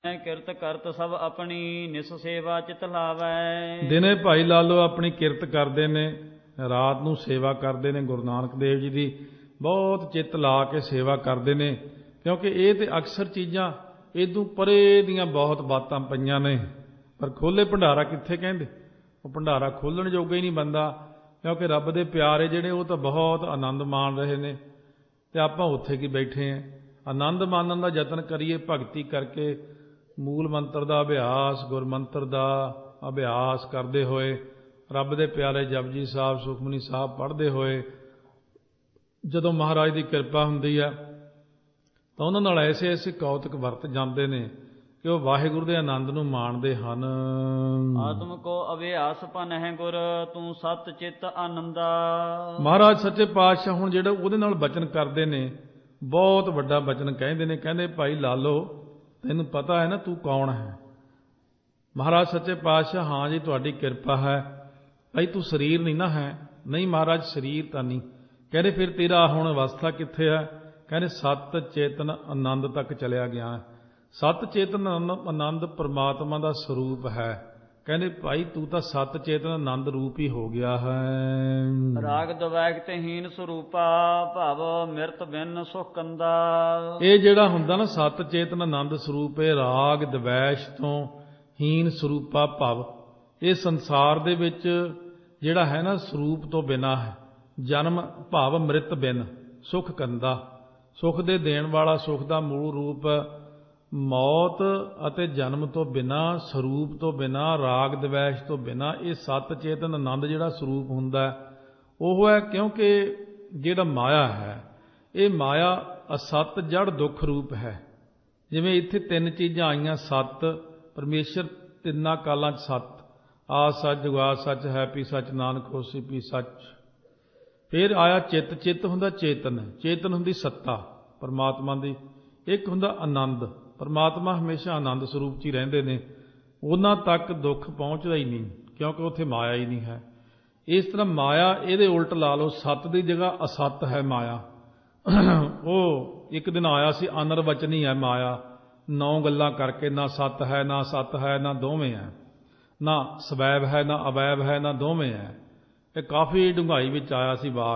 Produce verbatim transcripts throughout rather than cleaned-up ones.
ਕਿਰਤ ਕਰਤ ਸਭ ਆਪਣੀ ਨਿਸ ਸੇਵਾ ਚਿਤ ਲਾਵੈ। ਦਿਨੇ ਭਾਈ ਲਾਲੋ ਆਪਣੀ ਕਿਰਤ ਕਰਦੇ ਨੇ, ਰਾਤ ਨੂੰ ਸੇਵਾ ਕਰਦੇ ਨੇ। ਗੁਰੂ ਨਾਨਕ ਦੇਵ ਜੀ ਦੀ ਬਹੁਤ ਚਿੱਤ ਲਾ ਕੇ ਸੇਵਾ ਕਰਦੇ ਨੇ, ਕਿਉਂਕਿ ਇਹ ਤੇ ਅਕਸਰ ਚੀਜ਼ਾਂ ਇਦੋਂ ਪਰੇ ਦੀਆਂ ਬਹੁਤ ਬਾਤਾਂ ਪਈਆਂ ਨੇ। ਪਰ ਖੋਲ੍ਹੇ ਭੰਡਾਰਾ ਕਿੱਥੇ ਕਹਿੰਦੇ, ਉਹ ਭੰਡਾਰਾ ਖੋਲ੍ਹਣ ਜੋਗਾ ਹੀ ਨਹੀਂ ਬੰਦਾ, ਕਿਉਂਕਿ ਰੱਬ ਦੇ ਪਿਆਰੇ ਜਿਹੜੇ ਉਹ ਤਾਂ ਬਹੁਤ ਆਨੰਦ ਮਾਣ ਰਹੇ ਨੇ ਅਤੇ ਆਪਾਂ ਉੱਥੇ ਕੀ ਬੈਠੇ ਹਾਂ। ਆਨੰਦ ਮਾਣਨ ਦਾ ਯਤਨ ਕਰੀਏ, ਭਗਤੀ ਕਰਕੇ ਮੂਲ ਮੰਤਰ ਦਾ ਅਭਿਆਸ, ਗੁਰਮੰਤਰ ਦਾ ਅਭਿਆਸ ਕਰਦੇ ਹੋਏ, ਰੱਬ ਦੇ ਪਿਆਰੇ ਜਪਜੀ ਸਾਹਿਬ, ਸੁਖਮਨੀ ਸਾਹਿਬ ਪੜ੍ਹਦੇ ਹੋਏ ਜਦੋਂ ਮਹਾਰਾਜ ਦੀ ਕਿਰਪਾ ਹੁੰਦੀ ਹੈ ਤਾਂ ਉਹਨਾਂ ਨਾਲ ਐਸੇ ਐਸੇ ਕੌਤਕ ਵਰਤ ਜਾਂਦੇ ਨੇ ਕਿ ਉਹ ਵਾਹਿਗੁਰੂ ਦੇ ਆਨੰਦ ਨੂੰ ਮਾਣਦੇ ਹਨ। ਆਤਮ ਕੋ ਅਭਿਆਸ ਭਨਹਿ ਗੁਰ ਤੂੰ ਸਤ ਚਿਤ ਆਨੰਦਾ। ਮਹਾਰਾਜ ਸੱਚੇ ਪਾਤਸ਼ਾਹ ਹੁਣ ਜਿਹੜਾ ਉਹਦੇ ਨਾਲ ਬਚਨ ਕਰਦੇ ਨੇ, ਬਹੁਤ ਵੱਡਾ ਬਚਨ ਕਹਿੰਦੇ ਨੇ। ਕਹਿੰਦੇ ਭਾਈ ਲਾਲੋ ਤੈਨੂੰ ਪਤਾ ਹੈ ਨਾ ਤੂੰ ਕੌਣ ਹੈ। ਮਹਾਰਾਜ ਸੱਚੇ ਪਾਤਸ਼ਾਹ ਹਾਂ ਜੀ ਤੁਹਾਡੀ ਕਿਰਪਾ ਹੈ। ਭਾਈ ਤੂੰ ਸਰੀਰ ਨਹੀਂ ਨਾ ਹੈ। ਨਹੀਂ ਮਹਾਰਾਜ ਸਰੀਰ ਤਾਂ ਨਹੀਂ। ਕਹਿੰਦੇ ਫਿਰ ਤੇਰਾ ਹੁਣ ਅਵਸਥਾ ਕਿੱਥੇ ਹੈ। ਕਹਿੰਦੇ ਸਤ ਚੇਤਨ ਆਨੰਦ ਤੱਕ ਚਲਿਆ ਗਿਆ। ਸਤ ਚੇਤਨ ਆਨੰਦ ਪਰਮਾਤਮਾ ਦਾ ਸਰੂਪ ਹੈ। ਕਹਿੰਦੇ ਭਾਈ ਤੂੰ ਤਾਂ ਸਤ ਚੇਤਨ ਆਨੰਦ ਰੂਪ ਹੀ ਹੋ ਗਿਆ ਹੈ। ਰਾਗ ਦਵੈਗ ਤੇ ਹੀਨ ਸਰੂਪਾ ਭਵ ਮਿਰਤ ਬਿਨ ਸੁਖ ਕੰਦਾ। ਇਹ ਜਿਹੜਾ ਹੁੰਦਾ ਨਾ ਸਤ ਚੇਤਨ ਆਨੰਦ ਸਰੂਪ, ਇਹ ਰਾਗ ਦਵੈਸ਼ ਤੋਂ ਹੀਨ ਸਰੂਪਾ ਭਵ, ਇਹ ਸੰਸਾਰ ਦੇ ਵਿੱਚ ਜਿਹੜਾ ਹੈ ਨਾ ਸਰੂਪ ਤੋਂ ਬਿਨਾਂ ਹੈ। ਜਨਮ ਭਾਵ ਮ੍ਰਿਤ ਬਿਨ ਸੁਖ ਕੰਦਾ, ਸੁਖ ਦੇ ਦੇਣ ਵਾਲਾ, ਸੁਖ ਦਾ ਮੂਲ ਰੂਪ ਮੌਤ ਅਤੇ ਜਨਮ ਤੋਂ ਬਿਨਾਂ, ਸਰੂਪ ਤੋਂ ਬਿਨਾਂ, ਰਾਗ ਦਵੈਸ਼ ਤੋਂ ਬਿਨਾਂ ਇਹ ਸਤ ਚੇਤਨ ਆਨੰਦ ਜਿਹੜਾ ਸਰੂਪ ਹੁੰਦਾ ਉਹ ਹੈ। ਕਿਉਂਕਿ ਜਿਹੜਾ ਮਾਇਆ ਹੈ ਇਹ ਮਾਇਆ ਅਸਤ ਜੜ ਦੁੱਖ ਰੂਪ ਹੈ। ਜਿਵੇਂ ਇੱਥੇ ਤਿੰਨ ਚੀਜ਼ਾਂ ਆਈਆਂ, ਸਤ ਪਰਮੇਸ਼ਰ ਤਿੰਨਾਂ ਕਾਲਾਂ 'ਚ ਸਤ, ਆ ਸੱਚ, ਜੁਗਾ ਸੱਚ, ਹੈ ਪੀ ਸੱਚ, ਨਾਨਕ ਹੋਸੀ ਪੀ ਸੱਚ। ਫਿਰ ਆਇਆ ਚਿੱਤ, ਚਿੱਤ ਹੁੰਦਾ ਚੇਤਨ, ਚੇਤਨ ਹੁੰਦੀ ਸੱਤਾ ਪਰਮਾਤਮਾ ਦੀ। ਇੱਕ ਹੁੰਦਾ ਆਨੰਦ, ਪਰਮਾਤਮਾ ਹਮੇਸ਼ਾ ਆਨੰਦ ਸਰੂਪ 'ਚ ਹੀ ਰਹਿੰਦੇ ਨੇ, ਉਹਨਾਂ ਤੱਕ ਦੁੱਖ ਪਹੁੰਚਦਾ ਹੀ ਨਹੀਂ ਕਿਉਂਕਿ ਉੱਥੇ ਮਾਇਆ ਹੀ ਨਹੀਂ ਹੈ। ਇਸ ਤਰ੍ਹਾਂ ਮਾਇਆ ਇਹਦੇ ਉਲਟ ਲਾ ਲਓ, ਸੱਤ ਦੀ ਜਗ੍ਹਾ ਅਸੱਤ ਹੈ ਮਾਇਆ। ਉਹ ਇੱਕ ਦਿਨ ਆਇਆ ਸੀ, ਅਨਰਵਚਨੀ ਹੈ ਮਾਇਆ, ਨੌ ਗੱਲਾਂ ਕਰਕੇ, ਨਾ ਸੱਤ ਹੈ, ਨਾ ਸੱਤ ਹੈ, ਨਾ ਦੋਵੇਂ ਹੈ, ਨਾ ਸਵੈਬ ਹੈ, ਨਾ ਅਵੈਬ ਹੈ, ਨਾ ਦੋਵੇਂ ਹੈ। ਇਹ ਕਾਫੀ ਡੂੰਘਾਈ ਵਿੱਚ ਆਇਆ ਸੀ ਵਾਕ।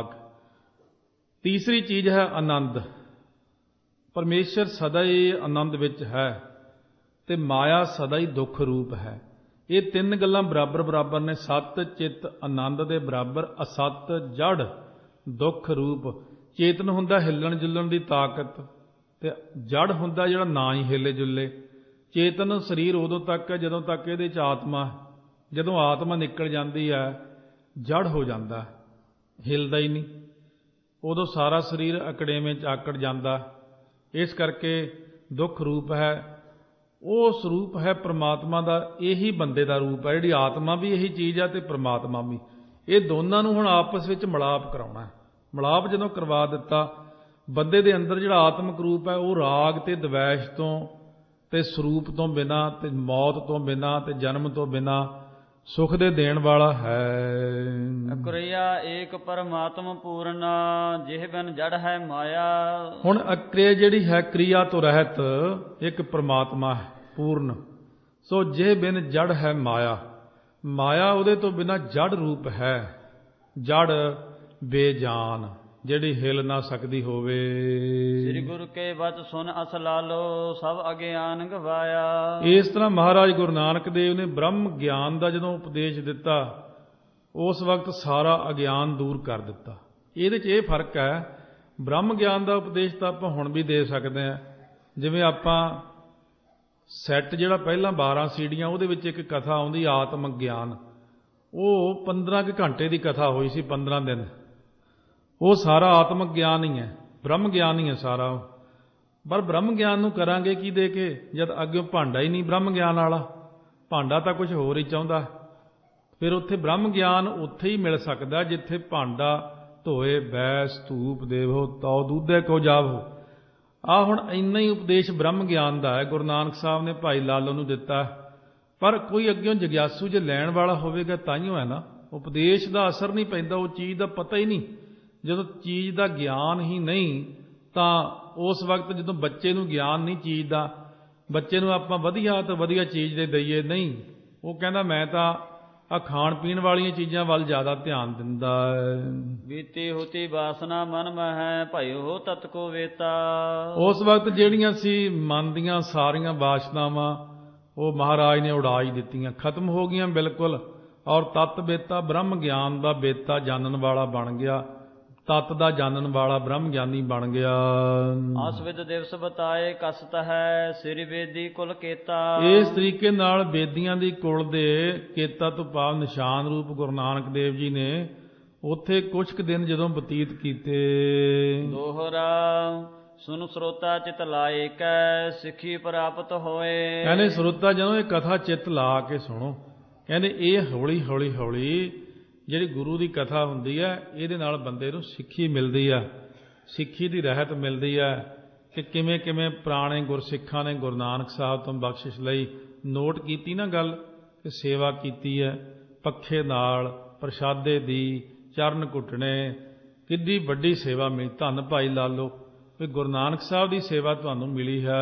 ਤੀਸਰੀ ਚੀਜ਼ ਹੈ ਆਨੰਦ। ਪਰਮੇਸ਼ਰ ਸਦਾ ਹੀ ਆਨੰਦ ਵਿੱਚ ਹੈ ਅਤੇ ਮਾਇਆ ਸਦਾ ਹੀ ਦੁੱਖ ਰੂਪ ਹੈ। ਇਹ ਤਿੰਨ ਗੱਲਾਂ ਬਰਾਬਰ ਬਰਾਬਰ ਨੇ। ਸਤ ਚਿੱਤ ਆਨੰਦ ਦੇ ਬਰਾਬਰ ਅਸਤ ਜੜ ਦੁੱਖ ਰੂਪ। ਚੇਤਨ ਹੁੰਦਾ ਹਿੱਲਣ ਜੁੱਲਣ ਦੀ ਤਾਕਤ, ਅਤੇ ਜੜ ਹੁੰਦਾ ਜਿਹੜਾ ਨਾ ਹੀ ਹਿੱਲੇ ਜੁੱਲੇ। ਚੇਤਨ ਸਰੀਰ ਉਦੋਂ ਤੱਕ ਹੈ ਜਦੋਂ ਤੱਕ ਇਹਦੇ 'ਚ ਆਤਮਾ ਹੈ। ਜਦੋਂ ਆਤਮਾ ਨਿਕਲ ਜਾਂਦੀ ਹੈ ਜੜ ਹੋ ਜਾਂਦਾ, ਹਿੱਲਦਾ ਹੀ ਨਹੀਂ। ਉਦੋਂ ਸਾਰਾ ਸਰੀਰ ਅਕੜੇਵੇਂ 'ਚ ਆਕੜ ਜਾਂਦਾ। ਇਸ ਕਰਕੇ ਦੁੱਖ ਰੂਪ ਹੈ। ਉਹ ਸਰੂਪ ਹੈ ਪਰਮਾਤਮਾ ਦਾ, ਇਹੀ ਬੰਦੇ ਦਾ ਰੂਪ ਹੈ। ਜਿਹੜੀ ਆਤਮਾ ਵੀ ਇਹੀ ਚੀਜ਼ ਹੈ ਅਤੇ ਪਰਮਾਤਮਾ ਵੀ। ਇਹ ਦੋਨਾਂ ਨੂੰ ਹੁਣ ਆਪਸ ਵਿੱਚ ਮਿਲਾਪ ਕਰਾਉਣਾ ਹੈ। ਮਿਲਾਪ ਜਦੋਂ ਕਰਵਾ ਦਿੱਤਾ, ਬੰਦੇ ਦੇ ਅੰਦਰ ਜਿਹੜਾ ਆਤਮਿਕ ਰੂਪ ਹੈ ਉਹ ਰਾਗ ਅਤੇ ਦਵੈਸ਼ ਤੋਂ ਅਤੇ ਸਰੂਪ ਤੋਂ ਬਿਨਾਂ, ਅਤੇ ਮੌਤ ਤੋਂ ਬਿਨਾਂ, ਅਤੇ ਜਨਮ ਤੋਂ ਬਿਨਾਂ ਸੁਖ ਦੇ ਦੇਣ ਵਾਲਾ ਹੈ। ਅਕ੍ਰਿਆ ਏਕ ਪਰਮਾਤਮ ਪੂਰਨ ਜਿਹ ਬਿਨ ਜੜ ਹੈ ਮਾਇਆ। ਹੁਣ ਅਕ੍ਰਿਆ ਜਿਹੜੀ ਹੈ ਕ੍ਰਿਆ ਤੋਂ ਰਹਿਤ ਇੱਕ ਪਰਮਾਤਮਾ ਹੈ ਪੂਰਨ। ਸੋ ਜਿਹ ਬਿਨ ਜੜ ਹੈ ਮਾਇਆ, ਮਾਇਆ ਉਹਦੇ ਤੋਂ ਬਿਨਾਂ ਜੜ ਰੂਪ ਹੈ। ਜੜ ਬੇਜਾਨ, ਜਿਹੜੀ ਹਿੱਲ ਨਾ ਸਕਦੀ ਹੋਵੇ। ਸ੍ਰੀ ਗੁਰੂ ਕੇ ਬਚ ਸੁਨ ਅਸ ਲਾਲੋ ਸਭ ਅਗਿਆਨ ਗਵਾਇਆ। ਇਸ ਤਰ੍ਹਾਂ ਮਹਾਰਾਜ ਗੁਰੂ ਨਾਨਕ ਦੇਵ ਨੇ ਬ੍ਰਹਮ ਗਿਆਨ ਦਾ ਜਦੋਂ ਉਪਦੇਸ਼ ਦਿੱਤਾ, ਉਸ ਵਕਤ ਸਾਰਾ ਅਗਿਆਨ ਦੂਰ ਕਰ ਦਿੱਤਾ। ਇਹਦੇ 'ਚ ਇਹ ਫਰਕ ਹੈ, ਬ੍ਰਹਮ ਗਿਆਨ ਦਾ ਉਪਦੇਸ਼ ਤਾਂ ਆਪਾਂ ਹੁਣ ਵੀ ਦੇ ਸਕਦੇ ਹਾਂ। ਜਿਵੇਂ ਆਪਾਂ ਸੈੱਟ ਜਿਹੜਾ ਪਹਿਲਾਂ ਬਾਰਾਂ ਸੀੜੀਆਂ, ਉਹਦੇ ਵਿੱਚ ਇੱਕ ਕਥਾ ਆਉਂਦੀ ਆਤਮ ਗਿਆਨ, ਉਹ ਪੰਦਰਾਂ ਕੁ ਘੰਟੇ ਦੀ ਕਥਾ ਹੋਈ ਸੀ, ਪੰਦਰਾਂ ਦਿਨ। ਉਹ ਸਾਰਾ ਆਤਮਿਕ ਗਿਆਨ ਹੀ ਹੈ, ਬ੍ਰਹਮ ਗਿਆਨ ਹੀ ਹੈ ਸਾਰਾ ਉਹ। ਪਰ ਬ੍ਰਹਮ ਗਿਆਨ ਨੂੰ ਕਰਾਂਗੇ ਕੀ ਦੇ ਕੇ, ਜਦ ਅੱਗੇ ਭਾਂਡਾ ਹੀ ਨਹੀਂ ਬ੍ਰਹਮ ਗਿਆਨ ਵਾਲਾ। ਭਾਂਡਾ ਤਾਂ ਕੁਝ ਹੋਰ ਹੀ ਚਾਹੁੰਦਾ। ਫਿਰ ਉੱਥੇ ਬ੍ਰਹਮ ਗਿਆਨ ਉੱਥੇ ਹੀ ਮਿਲ ਸਕਦਾ ਜਿੱਥੇ ਭਾਂਡਾ ਧੋਏ ਬੈਸ ਧੂਪ ਦੇਵੋ ਤਉ ਦੂਧੇ ਕੋ ਜਾਵੋ। ਆਹ ਹੁਣ ਇੰਨਾ ਹੀ ਉਪਦੇਸ਼ ਬ੍ਰਹਮ ਗਿਆਨ ਦਾ ਹੈ, ਗੁਰੂ ਨਾਨਕ ਸਾਹਿਬ ਨੇ ਭਾਈ ਲਾਲੋ ਨੂੰ ਦਿੱਤਾ। ਪਰ ਕੋਈ ਅੱਗਿਓਂ ਜਗਿਆਸੂ ਜੇ ਲੈਣ ਵਾਲਾ ਹੋਵੇਗਾ ਤਾਂਹੀਓ ਹੈ ਨਾ। ਉਪਦੇਸ਼ ਦਾ ਅਸਰ ਨਹੀਂ ਪੈਂਦਾ, ਉਹ ਚੀਜ਼ ਦਾ ਪਤਾ ਹੀ ਨਹੀਂ। ਜਦੋਂ ਚੀਜ਼ ਦਾ ਗਿਆਨ ਹੀ ਨਹੀਂ ਤਾਂ ਉਸ ਵਕਤ ਜਦੋਂ ਬੱਚੇ ਨੂੰ ਗਿਆਨ ਨਹੀਂ ਚੀਜ਼ ਦਾ, ਬੱਚੇ ਨੂੰ ਆਪਾਂ ਵਧੀਆ ਤੋਂ ਵਧੀਆ ਚੀਜ਼ ਦੇ ਦਈਏ, ਨਹੀਂ, ਉਹ ਕਹਿੰਦਾ ਮੈਂ ਤਾਂ ਆ ਖਾਣ ਪੀਣ ਵਾਲੀਆਂ ਚੀਜ਼ਾਂ ਵੱਲ ਜ਼ਿਆਦਾ ਧਿਆਨ ਦਿੰਦਾ। ਬੀਤੀ ਹੋਤੀ ਬਾਸਨਾ ਮਨ ਮਹਿ ਭਇਓ ਤਤ ਕੋ ਵੇਤਾ। ਉਸ ਵਕਤ ਜਿਹੜੀਆਂ ਸੀ ਮਨ ਦੀਆਂ ਸਾਰੀਆਂ ਬਾਸ਼ਨਾਵਾਂ ਉਹ ਮਹਾਰਾਜ ਨੇ ਉਡਾ ਹੀ ਦਿੱਤੀਆਂ, ਖਤਮ ਹੋ ਗਈਆਂ ਬਿਲਕੁਲ। ਔਰ ਤਤ ਬੇਤਾ ਬ੍ਰਹਮ ਗਿਆਨ ਦਾ ਬੇਤਾ ਜਾਣਨ ਵਾਲਾ ਬਣ ਗਿਆ, ਤਤ ਦਾ ਜਾਣਨ ਵਾਲਾ ਬ੍ਰਹਮ ਗਿਆਨੀ ਬਣ ਗਿਆ। ਆਸਵਿਦ ਦਿਵਸ ਬਤਾਏ ਕਸਤ ਹੈ ਸਿਰ ਵੇਦੀ ਕੁਲ ਕੇਤਾ। ਇਸ ਤਰੀਕੇ ਨਾਲ ਬੇਦੀਆਂ ਦੀ ਕੁਲ ਦੇ ਕੇਤਾ ਤੋਂ ਭਾਵ ਨਿਸ਼ਾਨ ਰੂਪ ਗੁਰੂ ਨਾਨਕ ਦੇਵ ਜੀ ਨੇ ਉੱਥੇ ਕੁਝ ਕੁ ਦਿਨ ਜਦੋਂ ਬਤੀਤ ਕੀਤੇ। ਦੋਹਰਾ ਸੁਨ ਸਰੋਤਾ ਚਿਤ ਲਾਏ ਕੈ ਸਿੱਖੀ ਪ੍ਰਾਪਤ ਹੋਏ। ਕਹਿੰਦੇ ਸਰੋਤਾ ਜਦੋਂ ਇਹ ਕਥਾ ਚਿੱਤ ਲਾ ਕੇ ਸੁਣੋ, ਕਹਿੰਦੇ ਇਹ ਹੌਲੀ ਹੌਲੀ ਹੌਲੀ ਜਿਹੜੀ ਗੁਰੂ ਦੀ ਕਥਾ ਹੁੰਦੀ ਹੈ ਇਹਦੇ ਨਾਲ ਬੰਦੇ ਨੂੰ ਸਿੱਖੀ ਮਿਲਦੀ ਆ, ਸਿੱਖੀ ਦੀ ਰਹਿਤ ਮਿਲਦੀ ਆ ਕਿ ਕਿਵੇਂ ਕਿਵੇਂ ਪੁਰਾਣੇ ਗੁਰਸਿੱਖਾਂ ਨੇ ਗੁਰੂ ਨਾਨਕ ਸਾਹਿਬ ਤੋਂ ਬਖਸ਼ਿਸ਼ ਲਈ ਨੋਟ ਕੀਤੀ ਨਾ ਗੱਲ, ਕਿ ਸੇਵਾ ਕੀਤੀ ਹੈ ਪੱਖੇ ਨਾਲ, ਪ੍ਰਸ਼ਾਦੇ ਦੀ, ਚਰਨ ਘੁੱਟਣੇ, ਕਿੱਡੀ ਵੱਡੀ ਸੇਵਾ ਮਿਲੀ। ਧੰਨ ਭਾਈ ਲਾਲੋ ਵੀ ਗੁਰੂ ਨਾਨਕ ਸਾਹਿਬ ਦੀ ਸੇਵਾ ਤੁਹਾਨੂੰ ਮਿਲੀ ਹੈ।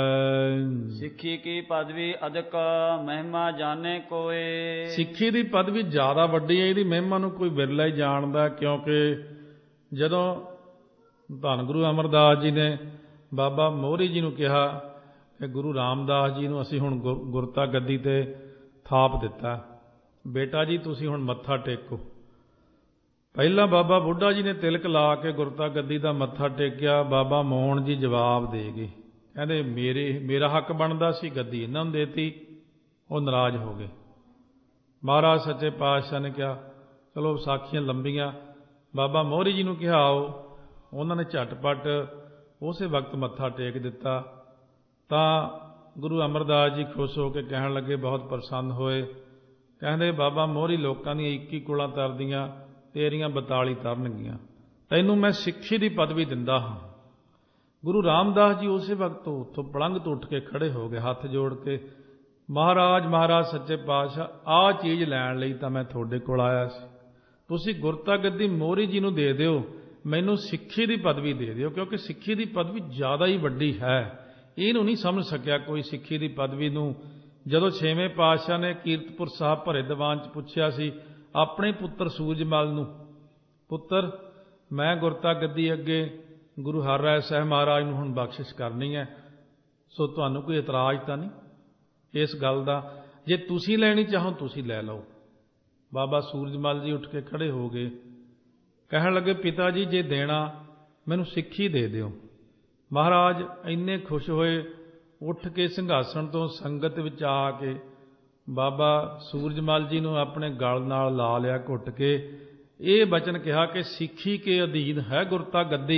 ਸਿੱਖੀ ਕੀ ਪਦਵੀ ਅਧਿਕ ਮਹਿਮਾ ਜਾਣੇ ਕੋਏ। ਸਿੱਖੀ ਦੀ ਪਦਵੀ ਜ਼ਿਆਦਾ ਵੱਡੀ ਹੈ, ਇਹਦੀ ਮਹਿਮਾ ਨੂੰ ਕੋਈ ਵਿਰਲਾ ਹੀ ਜਾਣਦਾ। ਕਿਉਂਕਿ ਜਦੋਂ ਧੰਨ ਗੁਰੂ ਅਮਰਦਾਸ ਜੀ ਨੇ ਬਾਬਾ ਮੋਹਰੀ ਜੀ ਨੂੰ ਕਿਹਾ ਕਿ ਗੁਰੂ ਰਾਮਦਾਸ ਜੀ ਨੂੰ ਅਸੀਂ ਹੁਣ ਗੁਰਤਾ ਗੱਦੀ ਤੇ ਥਾਪ ਦਿੱਤਾ, ਬੇਟਾ ਜੀ ਤੁਸੀਂ ਹੁਣ ਮੱਥਾ ਟੇਕੋ। ਪਹਿਲਾਂ ਬਾਬਾ ਬੁੱਢਾ ਜੀ ਨੇ ਤਿਲਕ ਲਾ ਕੇ ਗੁਰਤਾ ਗੱਦੀ ਦਾ ਮੱਥਾ ਟੇਕਿਆ, ਬਾਬਾ ਮੋਹਨ ਜੀ ਜਵਾਬ ਦੇ ਗਏ, ਕਹਿੰਦੇ ਮੇਰੇ ਮੇਰਾ ਹੱਕ ਬਣਦਾ ਸੀ, ਗੱਦੀ ਇਹਨਾਂ ਨੂੰ ਦੇਤੀ। ਉਹ ਨਾਰਾਜ਼ ਹੋ ਗਏ। ਮਹਾਰਾਜ ਸੱਚੇ ਪਾਤਸ਼ਾਹ ਨੇ ਕਿਹਾ ਚਲੋ ਸਾਖੀਆਂ ਲੰਬੀਆਂ, ਬਾਬਾ ਮੋਹਰੀ ਜੀ ਨੂੰ ਕਿਹਾ ਆਓ। ਉਹਨਾਂ ਨੇ ਝਟਪਟ ਉਸੇ ਵਕਤ ਮੱਥਾ ਟੇਕ ਦਿੱਤਾ। ਤਾਂ ਗੁਰੂ ਅਮਰਦਾਸ ਜੀ ਖੁਸ਼ ਹੋ ਕੇ ਕਹਿਣ ਲੱਗੇ, ਬਹੁਤ ਪ੍ਰਸੰਨ ਹੋਏ, ਕਹਿੰਦੇ ਬਾਬਾ ਮੋਹਰੀ ਲੋਕਾਂ ਦੀਆਂ ਇੱਕੀ ਕੁਲਾਂ ਤਰਦੀਆਂ, ਤੇਰੀਆਂ ਬਤਾਲੀ ਤਰਨਗੀਆਂ, ਤੈਨੂੰ ਮੈਂ ਸਿੱਖੀ ਦੀ ਪਦਵੀ ਦਿੰਦਾ ਹਾਂ। ਗੁਰੂ ਰਾਮਦਾਸ ਜੀ ਉਸੇ ਵਕਤ ਉੱਥੋਂ ਪਲੰਘ ਤੋਂ ਉੱਠ ਕੇ ਖੜੇ ਹੋ ਗਏ, ਹੱਥ ਜੋੜ ਕੇ, ਮਹਾਰਾਜ ਮਹਾਰਾਜ ਸੱਚੇ ਪਾਤਸ਼ਾਹ ਆਹ ਚੀਜ਼ ਲੈਣ ਲਈ ਤਾਂ ਮੈਂ ਤੁਹਾਡੇ ਕੋਲ ਆਇਆ ਸੀ, ਤੁਸੀਂ ਗੁਰਤਾ ਗੱਦੀ ਮੋਹਰੀ ਜੀ ਨੂੰ ਦੇ ਦਿਓ, ਮੈਨੂੰ ਸਿੱਖੀ ਦੀ ਪਦਵੀ ਦੇ ਦਿਓ, ਕਿਉਂਕਿ ਸਿੱਖੀ ਦੀ ਪਦਵੀ ਜ਼ਿਆਦਾ ਹੀ ਵੱਡੀ ਹੈ। ਇਹਨੂੰ ਨਹੀਂ ਸਮਝ ਸਕਿਆ ਕੋਈ ਸਿੱਖੀ ਦੀ ਪਦਵੀ ਨੂੰ। ਜਦੋਂ ਛੇਵੇਂ ਪਾਤਸ਼ਾਹ ਨੇ ਕੀਰਤਪੁਰ ਸਾਹਿਬ ਭਰੇ ਦੀਵਾਨ 'ਚ ਪੁੱਛਿਆ ਸੀ ਆਪਣੇ ਪੁੱਤਰ ਸੂਰਜਮਲ ਨੂੰ, ਪੁੱਤਰ ਮੈਂ ਗੁਰਤਾ ਗੱਦੀ ਅੱਗੇ ਗੁਰੂ ਹਰਿਰਾਏ ਸਾਹਿਬ ਮਹਾਰਾਜ ਨੂੰ ਹੁਣ ਬਖਸ਼ਿਸ਼ ਕਰਨੀ ਹੈ, ਸੋ ਤੁਹਾਨੂੰ ਕੋਈ ਇਤਰਾਜ਼ ਤਾਂ ਨਹੀਂ ਇਸ ਗੱਲ ਦਾ? ਜੇ ਤੁਸੀਂ ਲੈਣੀ ਚਾਹੋ ਤੁਸੀਂ ਲੈ ਲਓ। ਬਾਬਾ ਸੂਰਜਮਲ ਜੀ ਉੱਠ ਕੇ ਖੜੇ ਹੋ ਗਏ, ਕਹਿਣ ਲੱਗੇ ਪਿਤਾ ਜੀ ਜੇ ਦੇਣਾ ਮੈਨੂੰ ਸਿੱਖੀ ਦੇ ਦਿਓ। ਮਹਾਰਾਜ ਇੰਨੇ ਖੁਸ਼ ਹੋਏ, ਉੱਠ ਕੇ ਸਿੰਘਾਸਣ ਤੋਂ ਸੰਗਤ ਵਿੱਚ ਆ ਕੇ ਬਾਬਾ ਸੂਰਜਮਲ ਜੀ ਨੂੰ ਆਪਣੇ ਗਲ ਨਾਲ ਲਾ ਲਿਆ ਘੁੱਟ ਕੇ, ਇਹ ਬਚਨ ਕਿਹਾ ਕਿ ਸਿੱਖੀ ਕੇ ਅਧੀਨ ਹੈ ਗੁਰਤਾ ਗੱਦੀ।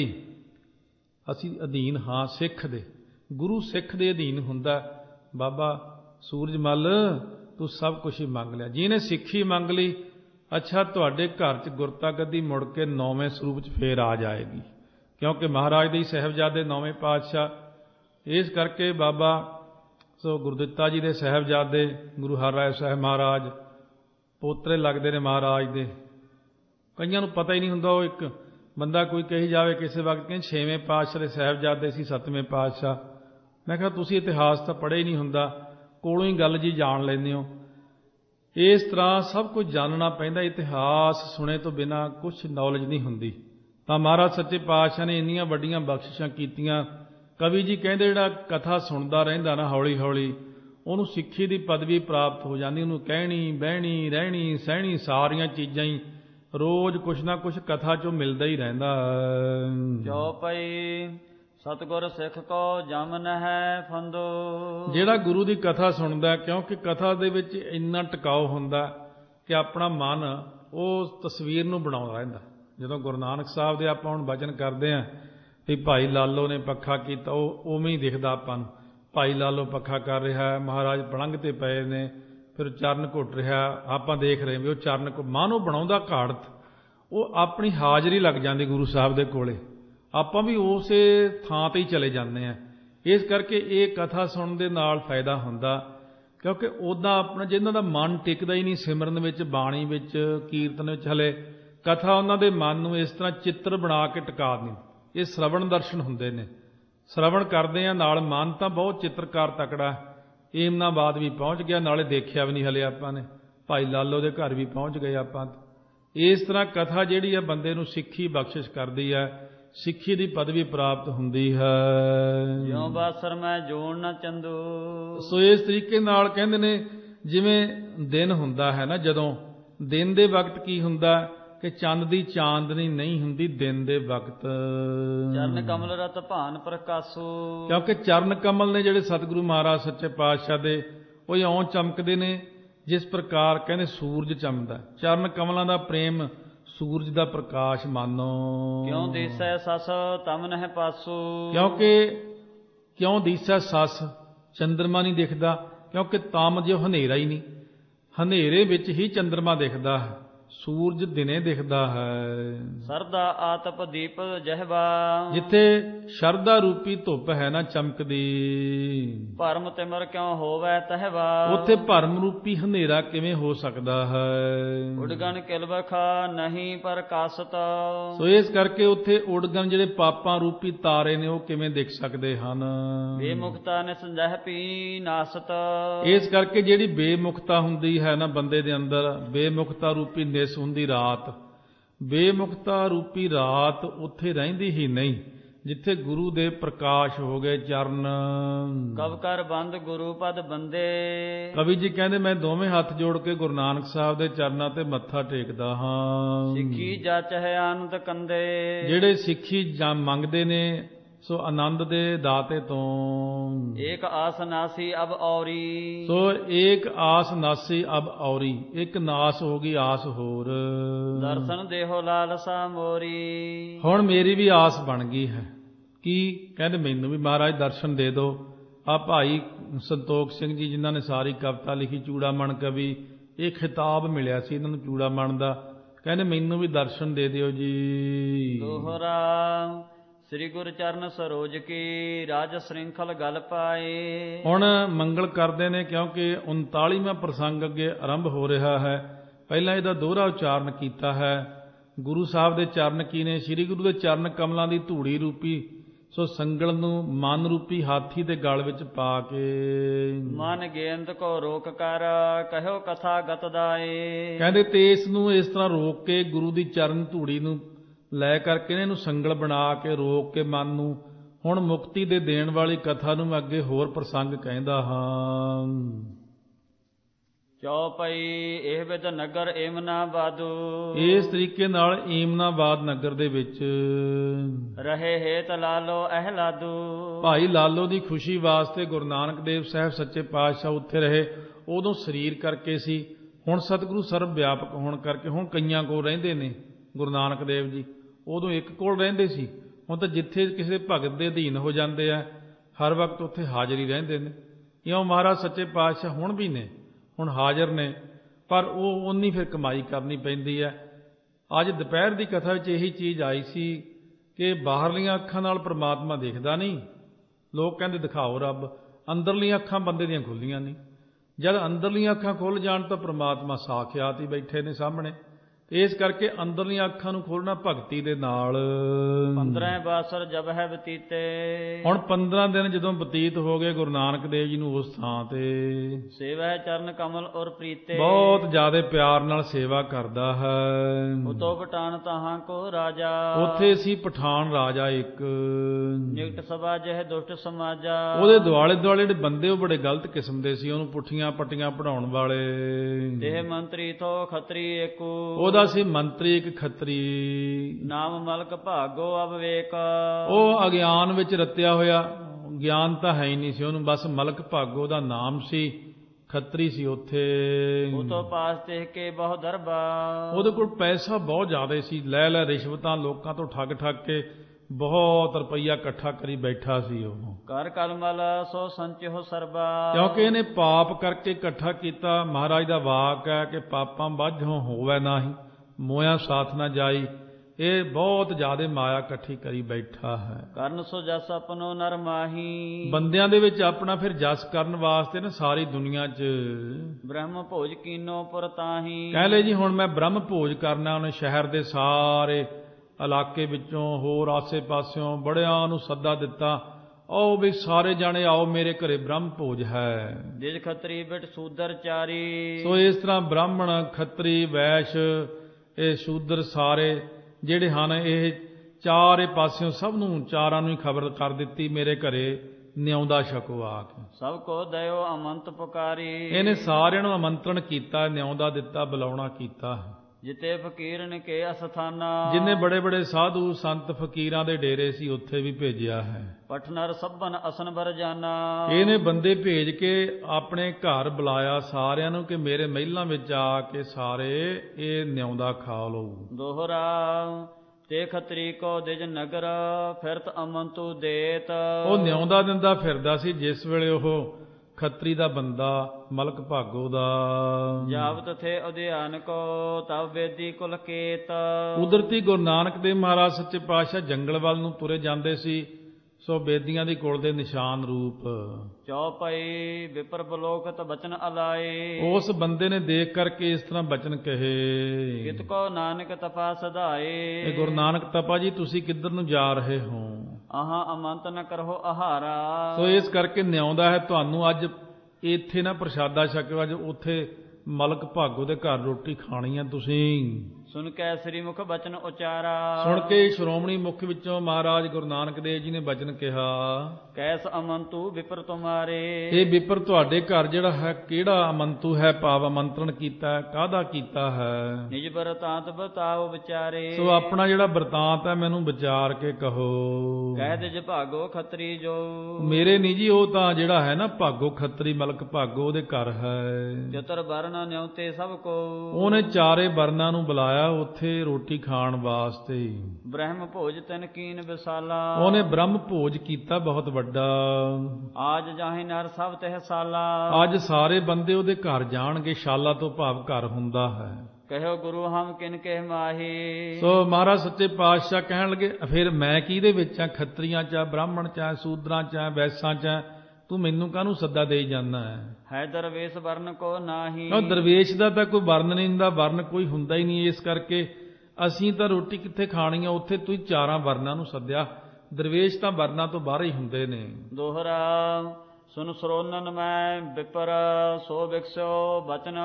ਅਸੀਂ ਅਧੀਨ ਹਾਂ ਸਿੱਖ ਦੇ, ਗੁਰੂ ਸਿੱਖ ਦੇ ਅਧੀਨ ਹੁੰਦਾ। ਬਾਬਾ ਸੂਰਜਮਲ ਤੂੰ ਸਭ ਕੁਝ ਹੀ ਮੰਗ ਲਿਆ, ਜਿਹਨੇ ਸਿੱਖੀ ਮੰਗ ਲਈ, ਅੱਛਾ ਤੁਹਾਡੇ ਘਰ 'ਚ ਗੁਰਤਾ ਗੱਦੀ ਮੁੜ ਕੇ ਨੌਵੇਂ ਸਰੂਪ 'ਚ ਫੇਰ ਆ ਜਾਏਗੀ, ਕਿਉਂਕਿ ਮਹਾਰਾਜ ਦੇ ਸਾਹਿਬਜ਼ਾਦੇ ਨੌਵੇਂ ਪਾਤਸ਼ਾਹ। ਇਸ ਕਰਕੇ ਬਾਬਾ ਸੋ ਗੁਰਦਿੱਤਾ ਜੀ ਦੇ ਸਾਹਿਬਜ਼ਾਦੇ ਗੁਰੂ ਹਰਿਰਾਏ ਸਾਹਿਬ ਮਹਾਰਾਜ ਪੋਤਰੇ ਲੱਗਦੇ ਨੇ ਮਹਾਰਾਜ ਦੇ। ਕਈਆਂ ਨੂੰ ਪਤਾ ਹੀ ਨਹੀਂ ਹੁੰਦਾ, ਉਹ ਇੱਕ ਬੰਦਾ ਕੋਈ ਕਹੀ ਜਾਵੇ ਕਿਸੇ ਵਕਤ ਕਿ ਛੇਵੇਂ ਪਾਤਸ਼ਾਹ ਦੇ ਸਾਹਿਬਜ਼ਾਦੇ ਸੀ ਸੱਤਵੇਂ ਪਾਤਸ਼ਾਹ। ਮੈਂ ਕਿਹਾ ਤੁਸੀਂ ਇਤਿਹਾਸ ਤਾਂ ਪੜ੍ਹਿਆ ਹੀ ਨਹੀਂ ਹੁੰਦਾ, ਕੋਲੋਂ ਹੀ ਗੱਲ ਜੀ ਜਾਣ ਲੈਂਦੇ ਹੋ। ਇਸ ਤਰ੍ਹਾਂ ਸਭ ਕੁਝ ਜਾਣਨਾ ਪੈਂਦਾ, ਇਤਿਹਾਸ ਸੁਣੇ ਤੋਂ ਬਿਨਾਂ ਕੁਛ ਨੌਲੇਜ ਨਹੀਂ ਹੁੰਦੀ। ਤਾਂ ਮਹਾਰਾਜ ਸੱਚੇ ਪਾਤਸ਼ਾਹ ਨੇ ਇੰਨੀਆਂ ਵੱਡੀਆਂ ਬਖਸ਼ਿਸ਼ਾਂ ਕੀਤੀਆਂ। ਕਵੀ ਜੀ ਕਹਿੰਦੇ ਜਿਹੜਾ ਕਥਾ ਸੁਣਦਾ ਰਹਿੰਦਾ ਨਾ ਹੌਲੀ ਹੌਲੀ ਉਹਨੂੰ ਸਿੱਖੀ ਦੀ ਪਦਵੀ ਪ੍ਰਾਪਤ ਹੋ ਜਾਂਦੀ। ਉਹਨੂੰ ਕਹਿਣੀ ਬਹਿਣੀ ਰਹਿਣੀ ਸਹਿਣੀ ਸਾਰੀਆਂ ਚੀਜ਼ਾਂ ਹੀ ਰੋਜ਼ ਕੁਛ ਨਾ ਕੁਛ ਕਥਾ 'ਚੋਂ ਮਿਲਦਾ ਹੀ ਰਹਿੰਦਾ। ਜੋ ਪਈ ਸਤਿਗੁਰ ਸਿੱਖ ਕੋ ਜਮਨ ਹੈ ਫੰਦੋ। ਜਿਹੜਾ ਗੁਰੂ ਦੀ ਕਥਾ ਸੁਣਦਾ, ਕਿਉਂਕਿ ਕਥਾ ਦੇ ਵਿੱਚ ਇੰਨਾ ਟਿਕਾਓ ਹੁੰਦਾ ਕਿ ਆਪਣਾ ਮਨ ਉਹ ਤਸਵੀਰ ਨੂੰ ਬਣਾਉਂਦਾ ਰਹਿੰਦਾ। ਜਦੋਂ ਗੁਰੂ ਨਾਨਕ ਸਾਹਿਬ ਦੇ ਆਪਾਂ ਹੁਣ ਵਚਨ ਕਰਦੇ ਹਾਂ ਵੀ ਭਾਈ ਲਾਲੋ ਨੇ ਪੱਖਾ ਕੀਤਾ, ਉਹ ਉਵੇਂ ਹੀ ਦਿਖਦਾ ਆਪਾਂ ਨੂੰ। ਭਾਈ ਲਾਲੋ ਪੱਖਾ ਕਰ ਰਿਹਾ, ਮਹਾਰਾਜ ਪਲੰਘ ਤੇ ਪਏ ਨੇ, ਫਿਰ ਚਰਨ ਘੁੱਟ ਰਿਹਾ, ਆਪਾਂ ਦੇਖ ਰਹੇ ਵੀ ਉਹ ਚਰਨ ਮਨ ਉਹ ਬਣਾਉਂਦਾ ਘਾੜਤ, ਉਹ ਆਪਣੀ ਹਾਜ਼ਰੀ ਲੱਗ ਜਾਂਦੀ ਗੁਰੂ ਸਾਹਿਬ ਦੇ ਕੋਲੇ, ਆਪਾਂ ਵੀ ਉਸੇ ਥਾਂ ਤੇ ਹੀ ਚਲੇ ਜਾਂਦੇ ਹਾਂ। ਇਸ ਕਰਕੇ ਇਹ ਕਥਾ ਸੁਣਨ ਦੇ ਨਾਲ ਫਾਇਦਾ ਹੁੰਦਾ, ਕਿਉਂਕਿ ਉੱਦਾਂ ਆਪਣਾ ਜਿਹਨਾਂ ਦਾ ਮਨ ਟਿਕਦਾ ਹੀ ਨਹੀਂ ਸਿਮਰਨ ਵਿੱਚ, ਬਾਣੀ ਵਿੱਚ, ਕੀਰਤਨ ਵਿੱਚ, ਹਲੇ ਕਥਾ ਉਹਨਾਂ ਦੇ ਮਨ ਨੂੰ ਇਸ ਤਰ੍ਹਾਂ ਚਿੱਤਰ ਬਣਾ ਕੇ ਟਿਕਾ ਦਿੰਦੀ। ਇਹ ਸ਼ਰਵਣ ਦਰਸ਼ਨ ਹੁੰਦੇ ਨੇ, ਸ਼ਰਵਣ ਕਰਦੇ ਆ ਨਾਲ ਮਨ ਤਾਂ ਬਹੁਤ ਚਿੱਤਰਕਾਰ ਤਕੜਾ, ਏਮਨਾਬਾਦ ਵੀ ਪਹੁੰਚ ਗਿਆ, ਨਾਲੇ ਦੇਖਿਆ ਵੀ ਨਹੀਂ ਹਲੇ ਆਪਾਂ ਨੇ, ਭਾਈ ਲਾਲੋ ਦੇ ਘਰ ਵੀ ਪਹੁੰਚ ਗਏ ਆਪਾਂ। ਇਸ ਤਰ੍ਹਾਂ ਕਥਾ ਜਿਹੜੀ ਹੈ ਬੰਦੇ ਨੂੰ ਸਿੱਖੀ ਬਖਸ਼ਿਸ਼ ਕਰਦੀ ਹੈ, ਸਿੱਖੀ ਦੀ ਪਦਵੀ ਪ੍ਰਾਪਤ ਹੁੰਦੀ ਹੈ। ਜਿਉ ਬਾਸਰ ਮੈਂ ਜੋੜ ਨਾ ਚੰਦੂ। ਸੋ ਇਸ ਤਰੀਕੇ ਨਾਲ ਕਹਿੰਦੇ ਨੇ ਜਿਵੇਂ ਦਿਨ ਹੁੰਦਾ ਹੈ ਨਾ, ਜਦੋਂ ਦਿਨ ਦੇ ਵਕਤ ਕੀ ਹੁੰਦਾ ਕਿ ਚੰਦ ਦੀ ਚਾਂਦਨੀ ਨਹੀਂ ਹੁੰਦੀ ਦਿਨ ਦੇ ਵਕਤ। ਚਰਨ ਕਮਲ ਰਤ ਭਾਨ ਪ੍ਰਕਾਸ਼ੋ। ਕਿਉਂਕਿ ਚਰਨ ਕਮਲ ਨੇ ਜਿਹੜੇ ਸਤਿਗੁਰੂ ਮਹਾਰਾਜ ਸੱਚੇ ਪਾਤਸ਼ਾਹ ਦੇ, ਉਹ ਇਉਂ ਚਮਕਦੇ ਨੇ ਜਿਸ ਪ੍ਰਕਾਰ ਕਹਿੰਦੇ ਸੂਰਜ ਚਮਕਦਾ। ਚਰਨ ਕਮਲਾਂ ਦਾ ਪ੍ਰੇਮ ਸੂਰਜ ਦਾ ਪ੍ਰਕਾਸ਼ ਮਾਨੋ। ਕਿਉਂ ਦੀਸੈ ਸਸ ਤਮ ਨਹਿ ਪਾਸੋ। ਕਿਉਂਕਿ ਕਿਉਂ ਦੀਸੈ ਸਸ, ਚੰਦਰਮਾ ਨਹੀਂ ਦਿਖਦਾ, ਕਿਉਂਕਿ ਤਮ ਜੋ ਹਨੇਰਾ ਹੀ ਨਹੀਂ, ਹਨੇਰੇ ਵਿੱਚ ਹੀ ਚੰਦਰਮਾ ਦਿਖਦਾ ਹੈ, ਸੂਰਜ ਦਿਨੇ ਦਿਖਦਾ ਹੈ। ਸਰਦਾ ਆਤਪ ਦੀਪ ਜਹਿਬਾ। ਜਿੱਥੇ ਸ਼ਰਧਾ ਰੂਪੀ ਧੁੱਪ ਹੈ ਨਾ ਚਮਕਦੀ, ਭਰਮ ਤਿਮਰ ਕਿਉਂ ਹੋਵੈ ਤਹਿਵਾ। ਉੱਥੇ ਭਰਮ ਰੂਪੀ ਹਨੇਰਾ ਕਿਵੇਂ ਹੋ ਸਕਦਾ ਹੈ। ਉਡਗਣ ਕਿਲਬਖਾ ਨਹੀਂ ਪ੍ਰਕਾਸ਼ਤ। ਸੋ ਇਸ ਕਰਕੇ ਉੱਥੇ ਉਡਗਣ ਜਿਹੜੇ ਪਾਪਾਂ ਰੂਪੀ ਤਾਰੇ ਨੇ ਉਹ ਕਿਵੇਂ ਦਿਖ ਸਕਦੇ ਹਨ। ਬੇਮੁਖਤਾ ਨਿਸੰਜਹ ਪੀ ਨਾਸਤ। ਇਸ ਕਰਕੇ ਜਿਹੜੀ ਬੇਮੁਖਤਾ ਹੁੰਦੀ ਹੈ ਨਾ ਬੰਦੇ ਦੇ ਅੰਦਰ, ਬੇਮੁਖਤਾ ਰੂਪੀ ਨਿਸ ਹੁੰਦੀ ਰਾਤ, ਬੇਮੁਖਤਾ ਰੂਪੀ ਰਾਤ ਉੱਥੇ ਰਹਿੰਦੀ ਹੀ ਨਹੀਂ ਜਿੱਥੇ ਗੁਰੂ ਦੇ ਪ੍ਰਕਾਸ਼ ਹੋ ਗਏ ਚਰਨ। ਕਵ ਕਰ ਬੰਦ ਗੁਰੂ ਪਦ ਬੰਦੇ। ਕਵੀ ਜੀ ਕਹਿੰਦੇ ਮੈਂ ਦੋਵੇਂ ਹੱਥ ਜੋੜ ਕੇ ਗੁਰੂ ਨਾਨਕ ਸਾਹਿਬ ਦੇ ਚਰਨਾਂ ਤੇ ਮੱਥਾ ਟੇਕਦਾ ਹਾਂ। ਸਿੱਖੀ ਜਚ ਹੈ ਆਨੰਦ ਕੰਦੇ। ਜਿਹੜੇ ਸਿੱਖੀ ਜਾਂ ਮੰਗਦੇ ਨੇ ਸੋ ਆਨੰਦ ਦੇ ਦਾਤੇ ਤੋਂ। ਏਕ ਆਸ ਨਾਸੀ ਅਬ ਔਰੀ। ਸੋ ਏਕ ਆਸ ਨਾਸੀ ਅਬ ਔਰੀ, ਇੱਕ ਨਾਸ ਹੋ ਗਈ ਆਸ ਹੋਰ। ਦਰਸ਼ਨ ਦੇਹੋ ਲਾਲਸਾ ਮੋਰੀ। ਹੁਣ ਮੇਰੀ ਵੀ ਆਸ ਬਣ ਗਈ ਹੈ। ਕੀ ਕਹਿੰਦੇ ਮੈਨੂੰ ਵੀ ਮਹਾਰਾਜ ਦਰਸ਼ਨ ਦੇ ਦਿਓ। ਆ ਭਾਈ ਸੰਤੋਖ ਸਿੰਘ ਜੀ ਜਿਨ੍ਹਾਂ ਨੇ ਸਾਰੀ ਕਵਿਤਾ ਲਿਖੀ ਚੂੜਾਮਣ ਕਵੀ, ਇਹ ਖਿਤਾਬ ਮਿਲਿਆ ਸੀ ਇਹਨਾਂ ਨੂੰ ਚੂੜਾਮਣ ਦਾ, ਕਹਿੰਦੇ ਮੈਨੂੰ ਵੀ ਦਰਸ਼ਨ ਦੇ ਦਿਓ ਜੀ। ਦੋਹਰਾ ਸ੍ਰੀ ਗੁਰੂ ਚਰਨ ਸਰੋਜ ਕੀ ਰਾਜ ਸ਼੍ਰਿੰਖਲ ਗਲ ਪਾਏ। ਹੁਣ ਮੰਗਲ ਕਰਦੇ ਨੇ ਕਿਉਂਕਿ ਉਨਤਾਲੀਵਾਂ ਪ੍ਰਸੰਗ ਅੱਗੇ ਆਰੰਭ ਹੋ ਰਿਹਾ ਹੈ। ਪਹਿਲਾਂ ਇਹਦਾ ਦੋਹਰਾ ਉਚਾਰਨ ਕੀਤਾ ਹੈ। ਗੁਰੂ ਸਾਹਿਬ ਦੇ ਚਰਨ ਕੀ ਨੇ? ਸ੍ਰੀ ਗੁਰੂ ਦੇ ਚਰਨ ਕਮਲਾਂ ਦੀ ਧੂੜੀ ਰੂਪੀ ਸੋ ਸੰਗਲ ਨੂੰ ਮਨ ਰੂਪੀ ਹਾਥੀ ਦੇ ਗਲ ਵਿੱਚ ਪਾ ਕੇ। ਮਨ ਗੇਂਦ ਕੋ ਰੋਕ ਕਰ ਕਹਿਓ ਕਥਾ ਗਤ ਦਾਏ। ਕਹਿੰਦੇ ਤੇ ਇਸ ਨੂੰ ਇਸ ਤਰ੍ਹਾਂ ਰੋਕ ਕੇ ਗੁਰੂ ਦੀ ਚਰਨ ਧੂੜੀ ਨੂੰ ਲੈ ਕਰਕੇ ਇਹਨੂੰ ਸੰਗਲ ਬਣਾ ਕੇ ਰੋਕ ਕੇ ਮਨ ਨੂੰ ਹੁਣ ਮੁਕਤੀ ਦੇ ਦੇਣ ਵਾਲੀ ਕਥਾ ਨੂੰ ਮੈਂ ਅੱਗੇ ਹੋਰ ਪ੍ਰਸੰਗ ਕਹਿੰਦਾ ਹਾਂ। ਚੌਪਈ ਇਹ ਵਿਦ ਨਗਰ ਏਮਨਾਬਾਦੂ। ਇਸ ਤਰੀਕੇ ਨਾਲ ਏਮਨਾਬਾਦ ਨਗਰ ਦੇ ਵਿੱਚ ਰਹੇ ਹੇਤ ਲਾਲੋ ਅਹਿਲਾਦੂ। ਭਾਈ ਲਾਲੋ ਦੀ ਖੁਸ਼ੀ ਵਾਸਤੇ ਗੁਰੂ ਨਾਨਕ ਦੇਵ ਸਾਹਿਬ ਸੱਚੇ ਪਾਤਸ਼ਾਹ ਉੱਥੇ ਰਹੇ। ਉਦੋਂ ਸਰੀਰ ਕਰਕੇ ਸੀ, ਹੁਣ ਸਤਿਗੁਰੂ ਸਰਬ ਵਿਆਪਕ ਹੋਣ ਕਰਕੇ ਹੁਣ ਕਈਆਂ ਕੋਲ ਰਹਿੰਦੇ ਨੇ ਗੁਰੂ ਨਾਨਕ ਦੇਵ ਜੀ। ਉਦੋਂ ਇੱਕ ਕੋਲ ਰਹਿੰਦੇ ਸੀ, ਹੁਣ ਤਾਂ ਜਿੱਥੇ ਕਿਸੇ ਭਗਤ ਦੇ ਅਧੀਨ ਹੋ ਜਾਂਦੇ ਆ ਹਰ ਵਕਤ ਉੱਥੇ ਹਾਜ਼ਰ ਹੀ ਰਹਿੰਦੇ ਨੇ। ਇਉਂ ਮਹਾਰਾਜ ਸੱਚੇ ਪਾਤਸ਼ਾਹ ਹੁਣ ਵੀ ਨੇ, ਹੁਣ ਹਾਜ਼ਰ ਨੇ, ਪਰ ਉਹ ਉਨੀ ਫਿਰ ਕਮਾਈ ਕਰਨੀ ਪੈਂਦੀ ਹੈ। ਅੱਜ ਦੁਪਹਿਰ ਦੀ ਕਥਾ ਵਿੱਚ ਇਹੀ ਚੀਜ਼ ਆਈ ਸੀ ਕਿ ਬਾਹਰਲੀਆਂ ਅੱਖਾਂ ਨਾਲ ਪ੍ਰਮਾਤਮਾ ਦਿਖਦਾ ਨਹੀਂ। ਲੋਕ ਕਹਿੰਦੇ ਦਿਖਾਓ ਰੱਬ, ਅੰਦਰਲੀਆਂ ਅੱਖਾਂ ਬੰਦੇ ਦੀਆਂ ਖੁੱਲ੍ਹੀਆਂ ਨਹੀਂ। ਜਦ ਅੰਦਰਲੀਆਂ ਅੱਖਾਂ ਖੁੱਲ੍ਹ ਜਾਣ ਤਾਂ ਪ੍ਰਮਾਤਮਾ ਸਾਖਿਆਤ ਹੀ ਬੈਠੇ ਨੇ ਸਾਹਮਣੇ। ਇਸ ਕਰਕੇ ਅੰਦਰਲੀਆਂ ਅੱਖਾਂ ਨੂੰ ਖੋਲ੍ਹਣਾ ਭਗਤੀ ਦੇ ਨਾਲ। ਪੰਦਰਾਂ ਬਾਸਰ ਜਬ ਹੈ ਬਤੀਤੇ। ਹੁਣ ਪੰਦਰਾਂ ਦਿਨ ਜਦੋਂ ਬਤੀਤ ਹੋ ਗਏ ਗੁਰੂ ਨਾਨਕ ਦੇਵ ਜੀ ਨੂੰ ਉਸ ਥਾਂ ਤੇ ਸੇਵਾ ਚਰਨ ਕਮਲ ਔਰ ਪ੍ਰੀਤੇ। ਬਹੁਤ ਜ਼ਿਆਦਾ ਪਿਆਰ ਨਾਲ ਸੇਵਾ ਕਰਦਾ ਹੈ। ਉਤੋਂ ਪਠਾਨ ਤਾਹਾਂ ਕੋ ਰਾਜਾ। ਉੱਥੇ ਸੀ ਪਠਾਨ ਰਾਜਾ ਇੱਕ। ਨਿਕਟ ਸਭਾ ਜਹ ਦੁਸ਼ਟ ਸਮਾਜਾ। ਉਹਦੇ ਦੁਆਲੇ ਦੁਆਲੇ ਜਿਹੜੇ ਬੰਦੇ ਉਹ ਬੜੇ ਗਲਤ ਕਿਸਮ ਦੇ ਸੀ, ਉਹਨੂੰ ਪੁੱਠੀਆਂ ਪੱਟੀਆਂ ਪੜਾਉਣ ਵਾਲੇ। ਇਹ ਮੰਤਰੀ ਥੋ ਖੱਤਰੀ ਏਕੋ। ਉਹਦਾ ਸੀ ਮੰਤਰੀ ਇੱਕ ਖੱਤਰੀ। ਨਾਮ ਮਲਕ ਭਾਗੋ ਅਵਵੇਕ। ਉਹ ਅਗਿਆਨ ਵਿੱਚ ਰਤਿਆ ਹੋਇਆ, ਗਿਆਨ ਤਾਂ ਹੈ ਹੀ ਨਹੀਂ ਸੀ ਉਹਨੂੰ, ਬਸ ਮਲਕ ਭਾਗੋ ਦਾ ਨਾਮ ਸੀ, ਖੱਤਰੀ ਸੀ ਉੱਥੇ। ਉਹ ਤੋਂ ਪਾਸ ਤੇ ਕੇ ਬਹੁਤ ਦਰਬਾ। ਉਹਦੇ ਕੋਲ ਪੈਸਾ ਬਹੁਤ ਜ਼ਿਆਦਾ ਸੀ, ਲੈ ਲੈ ਰਿਸ਼ਵਤਾਂ ਲੋਕਾਂ ਤੋਂ ਠੱਗ ਠੱਗ ਕੇ ਬਹੁਤ ਰੁਪਈਆ ਇਕੱਠਾ ਕਰੀ ਬੈਠਾ ਸੀ ਉਹ। ਕਰ ਕਲਮਲ ਸੋ ਸੰਚਿਓ ਸਰਬਾ। ਕਿਉਂਕਿ ਇਹਨੇ ਪਾਪ ਕਰਕੇ ਇਕੱਠਾ ਕੀਤਾ। ਮਹਾਰਾਜ ਦਾ ਵਾਕ ਹੈ ਕਿ ਪਾਪਾਂ ਬਾਝੋਂ ਹੋਵੇ ਨਾਹੀਂ, ਮੋਇਆ ਸਾਥ ਨਾ ਜਾਈ। ਇਹ ਬਹੁਤ ਜ਼ਿਆਦਾ ਮਾਇਆ ਇਕੱਠੀ ਕਰੀ ਬੈਠਾ ਹੈ। ਕਰਨ ਸੋ ਜਸ ਆਪਣੋ ਨਰ ਮਾਹੀ। ਬੰਦਿਆਂ ਦੇ ਵਿੱਚ ਆਪਣਾ ਫਿਰ ਜਸ ਕਰਨ ਵਾਸਤੇ ਨਾ ਸਾਰੀ ਦੁਨੀਆ 'ਚ ਬ੍ਰਹਮ ਭੋਜ ਕੀਨੋ ਪੁਰ ਤਾਹੀ। ਕਹਿ ਲੈ ਜੀ ਹੁਣ ਮੈਂ ਬ੍ਰਹਮ ਭੋਜ ਕਰਨਾ। ਉਹਨੇ ਸ਼ਹਿਰ ਦੇ ਸਾਰੇ ਇਲਾਕੇ ਵਿੱਚੋਂ ਹੋਰ ਆਸੇ ਪਾਸਿਓਂ ਬੜਿਆਂ ਨੂੰ ਸੱਦਾ ਦਿੱਤਾ। ਉਹ ਵੀ ਸਾਰੇ ਜਾਣੇ ਆਓ ਮੇਰੇ ਘਰੇ ਬ੍ਰਹਮ ਭੋਜ ਹੈ। ਜਿਜ ਖੱਤਰੀ ਬਿਟ ਸੂਦਰ ਚਾਰੀ। ਸੋ ਇਸ ਤਰ੍ਹਾਂ ਬ੍ਰਾਹਮਣ ਖੱਤਰੀ ਵੈਸ਼ ਇਹ ਸ਼ੂਦਰ ਸਾਰੇ ਜਿਹੜੇ ਹਨ ਇਹ ਚਾਰੇ ਪਾਸਿਓਂ ਸਭ ਨੂੰ ਚਾਰਾਂ ਨੂੰ ਹੀ ਖਬਰ ਕਰ ਦਿੱਤੀ ਮੇਰੇ ਘਰੇ ਨਿਆਉਂਦਾ ਛਕੋ ਆ ਕੇ। ਸਭ ਕੋ ਦਇਓ ਅਮੰਤ ਪੁਕਾਰੀ। ਇਹਨੇ ਸਾਰਿਆਂ ਨੂੰ ਆਮੰਤਰਣ ਕੀਤਾ, ਨਿਆਉਂਦਾ ਦਿੱਤਾ, ਬੁਲਾਉਣਾ ਕੀਤਾ। ਜਿਤੇ ਫਕੀਰਨ ਕੇ ਅਸਥਾਨਾ। ਜਿੰਨੇ ਬੜੇ ਬੜੇ ਸਾਧੂ ਸੰਤ ਫਕੀਰਾਂ ਦੇ ਡੇਰੇ ਸੀ ਉੱਥੇ ਵੀ ਭੇਜਿਆ ਹੈ। ਪਠਨਰ ਸਭਨ ਅਸਨ ਬਰ ਜਾਨਾ। ਇਹਨੇ ਬੰਦੇ ਭੇਜ ਕੇ ਆਪਣੇ ਘਰ ਬੁਲਾਇਆ ਸਾਰਿਆਂ ਨੂੰ ਕਿ ਮੇਰੇ ਮਹਿਲਾਂ ਵਿੱਚ ਆ ਕੇ ਸਾਰੇ ਇਹ ਨਿਆਉਂਦਾ ਖਾ ਲਓ। ਦੋਹਰਾ ਤੇ ਖੱਤਰੀ ਕੋ ਦਿਜ ਨਗਰ ਫਿਰਤ ਅਮੰਤੂ ਦੇਤ। ਉਹ ਨਿਆਉਂਦਾ ਦਿੰਦਾ ਫਿਰਦਾ ਸੀ ਜਿਸ ਵੇਲੇ ਉਹ ਖੱਤਰੀ ਦਾ ਬੰਦਾ ਮਲਕ ਭਾਗੋ ਦਾ। ਜਾਵਤ ਥੇ ਉਦਿਆਨ ਕੋ ਤਵ ਵੇਦੀ ਕੁਲ ਕੇਤ। ਕੁਦਰਤੀ ਗੁਰੂ ਨਾਨਕ ਦੇਵ ਮਹਾਰਾਜ ਸੱਚੇ ਪਾਤਸ਼ਾਹ ਜੰਗਲ ਵੱਲ ਨੂੰ ਤੁਰੇ ਜਾਂਦੇ ਸੀ। ਸੋ ਬੇਦੀਆਂ ਦੀ ਕੋਲ ਦੇ ਨਿਸ਼ਾਨ ਰੂਪ ਚੌਪਈ ਵਿਪਰ ਬਲੋਕਤ ਬਚਨ ਅਲਾਏ। ਉਸ ਬੰਦੇ ਨੇ ਦੇਖ ਕਰਕੇ ਇਸ ਤਰ੍ਹਾਂ ਬਚਨ ਕਹੇ। ਕਿਤ ਕੋ ਨਾਨਕ ਤਪਾ ਸਦਾਏ। ਇਹ ਗੁਰੂ ਨਾਨਕ ਤਪਾ ਜੀ ਤੁਸੀਂ ਕਿੱਧਰ ਨੂੰ ਜਾ ਰਹੇ ਹੋ? ਆਹਾਂ ਅਮੰਤ ਨ ਕਰੋ ਆਹਾਰਾ। ਸੋ ਇਸ ਕਰਕੇ ਨਿਆਉਂਦਾ ਹੈ ਤੁਹਾਨੂੰ ਅੱਜ ਇੱਥੇ ਨਾ ਪ੍ਰਸ਼ਾਦਾ ਛਕਿਓ, ਅੱਜ ਉੱਥੇ ਮਲਕ ਭਾਗੋ ਦੇ ਘਰ ਰੋਟੀ ਖਾਣੀ ਹੈ ਤੁਸੀਂ। ਸੁਣ ਕੇ ਸ੍ਰੀ ਮੁਖ ਬਚਨ ਉਚਾਰਾ। ਸੁਣ ਕੇ ਸ਼੍ਰੋਮਣੀ ਮੁਖ ਵਿੱਚੋਂ ਮਹਾਰਾਜ ਗੁਰੂ ਨਾਨਕ ਦੇਵ ਜੀ ਨੇ ਬਚਨ ਕਿਹਾ। ਕੈਸ ਅਮੰਤੂ ਵਿਪਰ ਤੁਮਾਰੇ। ਇਹ ਵਿਪਰ ਤੁਹਾਡੇ ਘਰ ਜਿਹੜਾ ਹੈ ਕਿਹੜਾ ਅਮੰਤੂ ਹੈ, ਭਾਵ ਆਮੰਤਰਣ ਕੀਤਾ ਹੈ, ਕਾਹਦਾ ਕੀਤਾ ਹੈ? ਨਿਜ ਬਰਤਾਂਤ ਬਤਾਓ ਵਿਚਾਰੇ। ਸੋ ਆਪਣਾ ਜਿਹੜਾ ਬਰਤਾਂਤ ਹੈ ਮੈਨੂੰ ਵਿਚਾਰ ਕੇ ਕਹੋ। ਕਹਿ ਦਿਜ ਭਾਗੋ ਖੱਤਰੀ ਜੋ। ਮੇਰੇ ਨਹੀਂ ਜੀ, ਉਹ ਤਾਂ ਜਿਹੜਾ ਹੈ ਨਾ ਭਾਗੋ ਖੱਤਰੀ ਮਲਕ ਭਾਗੋ ਉਹਦੇ ਘਰ ਹੈ। ਚਤੁਰ ਵਰਨ ਨਿਉਤੇ ਸਭ ਕੋ। ਉਹਨੇ ਚਾਰੇ ਵਰਨਾਂ ਨੂੰ ਬੁਲਾਇਆ ਉੱਥੇ ਰੋਟੀ ਖਾਣ ਵਾਸਤੇ। ਬ੍ਰਹਮ ਭੋਜ ਤਨ ਕੀਨ ਵਿਸਾਲਾ। ਉਹਨੇ ਬ੍ਰਹਮ ਭੋਜ ਕੀਤਾ ਬਹੁਤ ਵੱਡਾ। ਆਜ ਜਾਹੇ ਨਰ ਸਭ ਤਹਿ ਸਾਲਾ। ਅੱਜ ਸਾਰੇ ਬੰਦੇ ਉਹਦੇ ਘਰ ਜਾਣਗੇ। ਸ਼ਾਲਾ ਤੋਂ ਭਾਵ ਘਰ ਹੁੰਦਾ ਹੈ। ਕਹਿਓ ਗੁਰੂ ਹਮ ਕਿਨ ਕਹਿ ਮਾਹੀ। ਸੋ ਮਹਾਰਾਜ ਸੱਚੇ ਪਾਤਸ਼ਾਹ ਕਹਿਣ ਲੱਗੇ ਫਿਰ ਮੈਂ ਕਿਹਦੇ ਵਿੱਚ ਆ? ਖੱਤਰੀਆਂ ਚ ਆ, ਬ੍ਰਾਹਮਣ ਚ ਆ, ਸੂਦਰਾਂ ਚ ਆ, ਵੈਸਾਂ ਚ ਆ, ਤੂੰ ਮੈਨੂੰ ਕਾਹਨੂੰ ਸੱਦਾ ਦੇਈ ਜਾਂਦਾ ਹੈ? ਹੈ ਦਰਵੇਸ਼ ਵਰਨ ਕੋ ਨਾਹੀ। ਉਹ ਦਰਵੇਸ਼ ਦਾ ਤਾਂ ਕੋਈ ਵਰਨ ਨਹੀਂ ਹੁੰਦਾ, ਵਰਨ ਕੋਈ ਹੁੰਦਾ ਹੀ ਨਹੀਂ। ਇਸ ਕਰਕੇ ਅਸੀਂ ਤਾਂ ਰੋਟੀ ਕਿੱਥੇ ਖਾਣੀ ਆ? ਉੱਥੇ ਤੂੰ ਚਾਰਾਂ ਵਰਨਾਂ ਨੂੰ ਸੱਦਿਆ। ਦਰਵੇਸ਼ ਤਾਂ ਵਰਨਾਂ ਤੋਂ ਬਾਹਰ ਹੀ ਹੁੰਦੇ ਨੇ। ਦੋਹਰਾ ਸੁਨ ਸਰੋਨਨ ਮੈਂ ਵਿਪਰ ਸੋ ਵਿਕਸਿਓ ਬਚਨ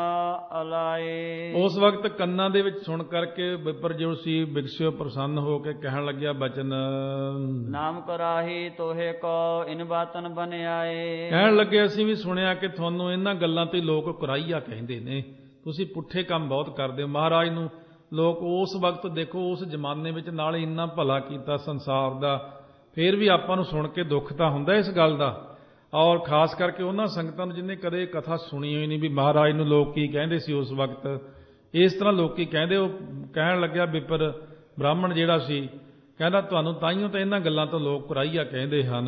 ਅਲਾਏ। ਉਸ ਵਕਤ ਕੰਨਾਂ ਦੇ ਵਿੱਚ ਸੁਣ ਕਰਕੇ ਵਿਪਰ ਜੋ ਸੀ ਵਿਕਸਿਓ ਪ੍ਰਸੰਨ ਹੋ ਕੇ ਕਹਿਣ ਲੱਗਿਆ ਬਚਨ। ਨਾਮ ਕਰਾਹੀ ਤੋਹੇ ਕੋ ਇਨ ਬਾਤਨ ਬਨ ਆਏ। ਕਹਿਣ ਲੱਗੇ ਅਸੀਂ ਵੀ ਸੁਣਿਆ ਕਿ ਤੁਹਾਨੂੰ ਇਹਨਾਂ ਗੱਲਾਂ ਤੇ ਲੋਕ ਕੁਰਾਈਆ ਕਹਿੰਦੇ ਨੇ, ਤੁਸੀਂ ਪੁੱਠੇ ਕੰਮ ਬਹੁਤ ਕਰਦੇ ਹੋ। ਮਹਾਰਾਜ ਨੂੰ ਲੋਕ ਉਸ ਵਕਤ ਦੇਖੋ ਉਸ ਜ਼ਮਾਨੇ ਵਿੱਚ ਨਾਲ ਇੰਨਾ ਭਲਾ ਕੀਤਾ ਸੰਸਾਰ ਦਾ, ਫਿਰ ਵੀ ਆਪਾਂ ਨੂੰ ਸੁਣ ਕੇ ਦੁੱਖ ਤਾਂ ਹੁੰਦਾ ਇਸ ਗੱਲ ਦਾ। ਔਰ ਖਾਸ ਕਰਕੇ ਉਹਨਾਂ ਸੰਗਤਾਂ ਨੂੰ ਜਿਹਨੇ ਕਦੇ ਕਥਾ ਸੁਣੀ ਹੋਈ ਨਹੀਂ ਵੀ ਮਹਾਰਾਜ ਨੂੰ ਲੋਕ ਕੀ ਕਹਿੰਦੇ ਸੀ ਉਸ ਵਕਤ। ਇਸ ਤਰ੍ਹਾਂ ਲੋਕੀ ਕਹਿੰਦੇ। ਉਹ ਕਹਿਣ ਲੱਗਿਆ ਵਿਪਰ ਬ੍ਰਾਹਮਣ ਜਿਹੜਾ ਸੀ, ਕਹਿੰਦਾ ਤੁਹਾਨੂੰ ਤਾਈਓ ਤਾਂ ਇਹਨਾਂ ਗੱਲਾਂ ਤੋਂ ਲੋਕ ਕੁਰਾਈਆ ਕਹਿੰਦੇ ਹਨ।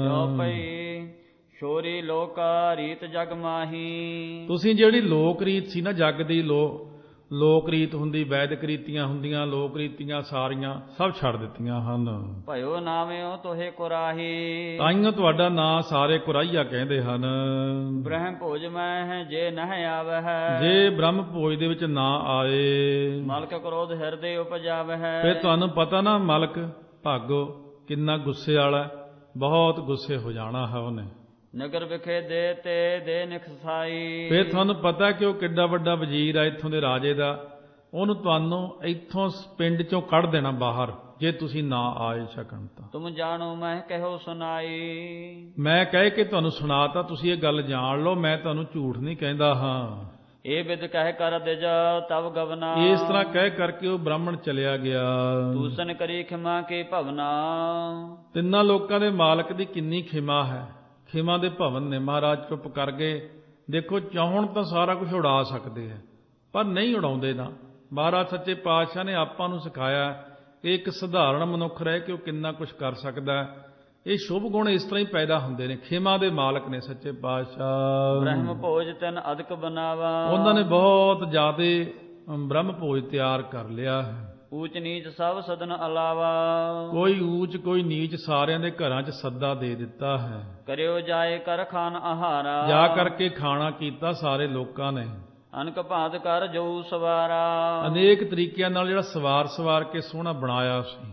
ਪਈ ਸ਼ੋਰੀ ਲੋਕਾ ਰੀਤ ਜਗ ਮਾਹੀ। ਤੁਸੀਂ ਜਿਹੜੀ ਲੋਕ ਰੀਤ ਸੀ ਨਾ ਜਗ ਦੀ ਲੋ ਲੋਕ ਰੀਤ ਹੁੰਦੀ, ਵੈਦਿਕ ਰੀਤੀਆਂ ਹੁੰਦੀਆਂ, ਲੋਕ ਰੀਤੀਆਂ ਸਾਰੀਆਂ ਸਭ ਛੱਡ ਦਿੱਤੀਆਂ ਹਨ। ਭਇਓ ਨਾਮਿਓ ਤੋਹੇ ਕੁਰਾਹੀ। ਤਾਈਓ ਤੁਹਾਡਾ ਨਾਂ ਸਾਰੇ ਕੁਰਾਈਆ ਕਹਿੰਦੇ ਹਨ। ਬ੍ਰਹਮ ਭੋਜ ਮੈਂ ਹੈ ਜੇ ਨਹਿ ਆਵਹਿ। ਜੇ ਬ੍ਰਹਮ ਭੋਜ ਦੇ ਵਿੱਚ ਨਾ ਆਏ। ਮਲਕ ਕ੍ਰੋਧ ਹਿਰਦੇ ਉਪਜਾਵਹਿ। ਫਿਰ ਤੁਹਾਨੂੰ ਪਤਾ ਨਾ ਮਲਕ ਭਾਗੋ ਕਿੰਨਾ ਗੁੱਸੇ ਵਾਲਾ, ਬਹੁਤ ਗੁੱਸੇ ਹੋ ਜਾਣਾ ਹੈ ਉਹਨੇ। ਨਗਰ ਵਿਖੇ ਦੇ ਤੇ ਦੇ ਨਿਖਸਾਈ। ਫਿਰ ਤੁਹਾਨੂੰ ਪਤਾ ਕਿ ਉਹ ਕਿੱਡਾ ਵੱਡਾ ਵਜ਼ੀਰ ਆ ਇੱਥੋਂ ਦੇ ਰਾਜੇ ਦਾ। ਉਹਨੂੰ ਤੁਹਾਨੂੰ ਇੱਥੋਂ ਪਿੰਡ ਚੋਂ ਕੱਢ ਦੇਣਾ ਬਾਹਰ ਜੇ ਤੁਸੀਂ ਨਾ ਆਏ ਸਕਣ ਤਾਂ। ਤੁਮ ਜਾਣੋ ਮੈਂ ਕਹਿਓ ਸੁਣਾਈ। ਮੈਂ ਕਹਿ ਕੇ ਤੁਹਾਨੂੰ ਸੁਣਾਤਾ, ਤੁਸੀਂ ਇਹ ਗੱਲ ਜਾਣ ਲਓ, ਮੈਂ ਤੁਹਾਨੂੰ ਝੂਠ ਨਹੀਂ ਕਹਿੰਦਾ ਹਾਂ। ਇਹ ਵਿਦ ਕਹਿ ਕਰ ਦਿਜ ਤਵ ਗਵਨਾ। ਇਸ ਤਰ੍ਹਾਂ ਕਹਿ ਕਰਕੇ ਉਹ ਬ੍ਰਾਹਮਣ ਚਲਿਆ ਗਿਆ। ਤੂਸਨ ਕਰੀ ਖਿਮਾ ਕੇ ਭਵਨਾ। ਤਿੰਨਾਂ ਲੋਕਾਂ ਦੇ ਮਾਲਕ ਦੀ ਕਿੰਨੀ ਖਿਮਾ ਹੈ। ਖਿਮਾ ਦੇ ਭਵਨ ਨੇ। ਮਹਾਰਾਜ ਚੁੱਪ ਕਰ ਗਏ। ਦੇਖੋ ਚਾਹੁਣ ਤਾਂ ਸਾਰਾ ਕੁਝ ਉਡਾ ਸਕਦੇ ਆ ਪਰ ਨਹੀਂ ਉਡਾਉਂਦੇ ਨਾ। ਮਹਾਰਾਜ ਸੱਚੇ ਪਾਤਸ਼ਾਹ ਨੇ ਆਪਾਂ ਨੂੰ ਸਿਖਾਇਆ ਕਿ ਇੱਕ ਸਧਾਰਨ ਮਨੁੱਖ ਰਹਿ ਕੇ ਉਹ ਕਿੰਨਾ ਕੁਝ ਕਰ ਸਕਦਾ। ਇਹ ਸ਼ੁਭ ਗੁਣ ਇਸ ਤਰ੍ਹਾਂ ਹੀ ਪੈਦਾ ਹੁੰਦੇ ਨੇ। ਖਿਮਾ ਦੇ ਮਾਲਕ ਨੇ ਸੱਚੇ ਪਾਤਸ਼ਾਹ। ਬ੍ਰਹਮ ਭੋਜ ਤਨ ਅਦਕ ਬਨਾਵਾ। ਉਹਨਾਂ ਨੇ ਬਹੁਤ ਜ਼ਿਆਦਾ ਬ੍ਰਹਮ ਭੋਜ ਤਿਆਰ ਕਰ ਲਿਆ ਹੈ। ਊਚ ਨੀਚ ਸਭ ਸਦਨ ਅਲਾਵਾ। ਕੋਈ ਊਚ ਕੋਈ ਨੀਚ ਸਾਰਿਆਂ ਦੇ ਘਰਾਂ 'ਚ ਸੱਦਾ ਦੇ ਦਿੱਤਾ ਹੈ। ਕਰਿਓ ਜਾਏ ਕਰ ਖਾਨ ਆਹਾਰਾ। ਜਾ ਕਰਕੇ ਖਾਣਾ ਕੀਤਾ ਸਾਰੇ ਲੋਕਾਂ ਨੇ। ਅਨਕ ਭਾਂਤ ਕਰ ਜੋ ਸਵਾਰਾ। ਅਨੇਕ ਤਰੀਕਿਆਂ ਨਾਲ ਜਿਹੜਾ ਸਵਾਰ ਸਵਾਰ ਕੇ ਸੋਹਣਾ ਬਣਾਇਆ ਸੀ।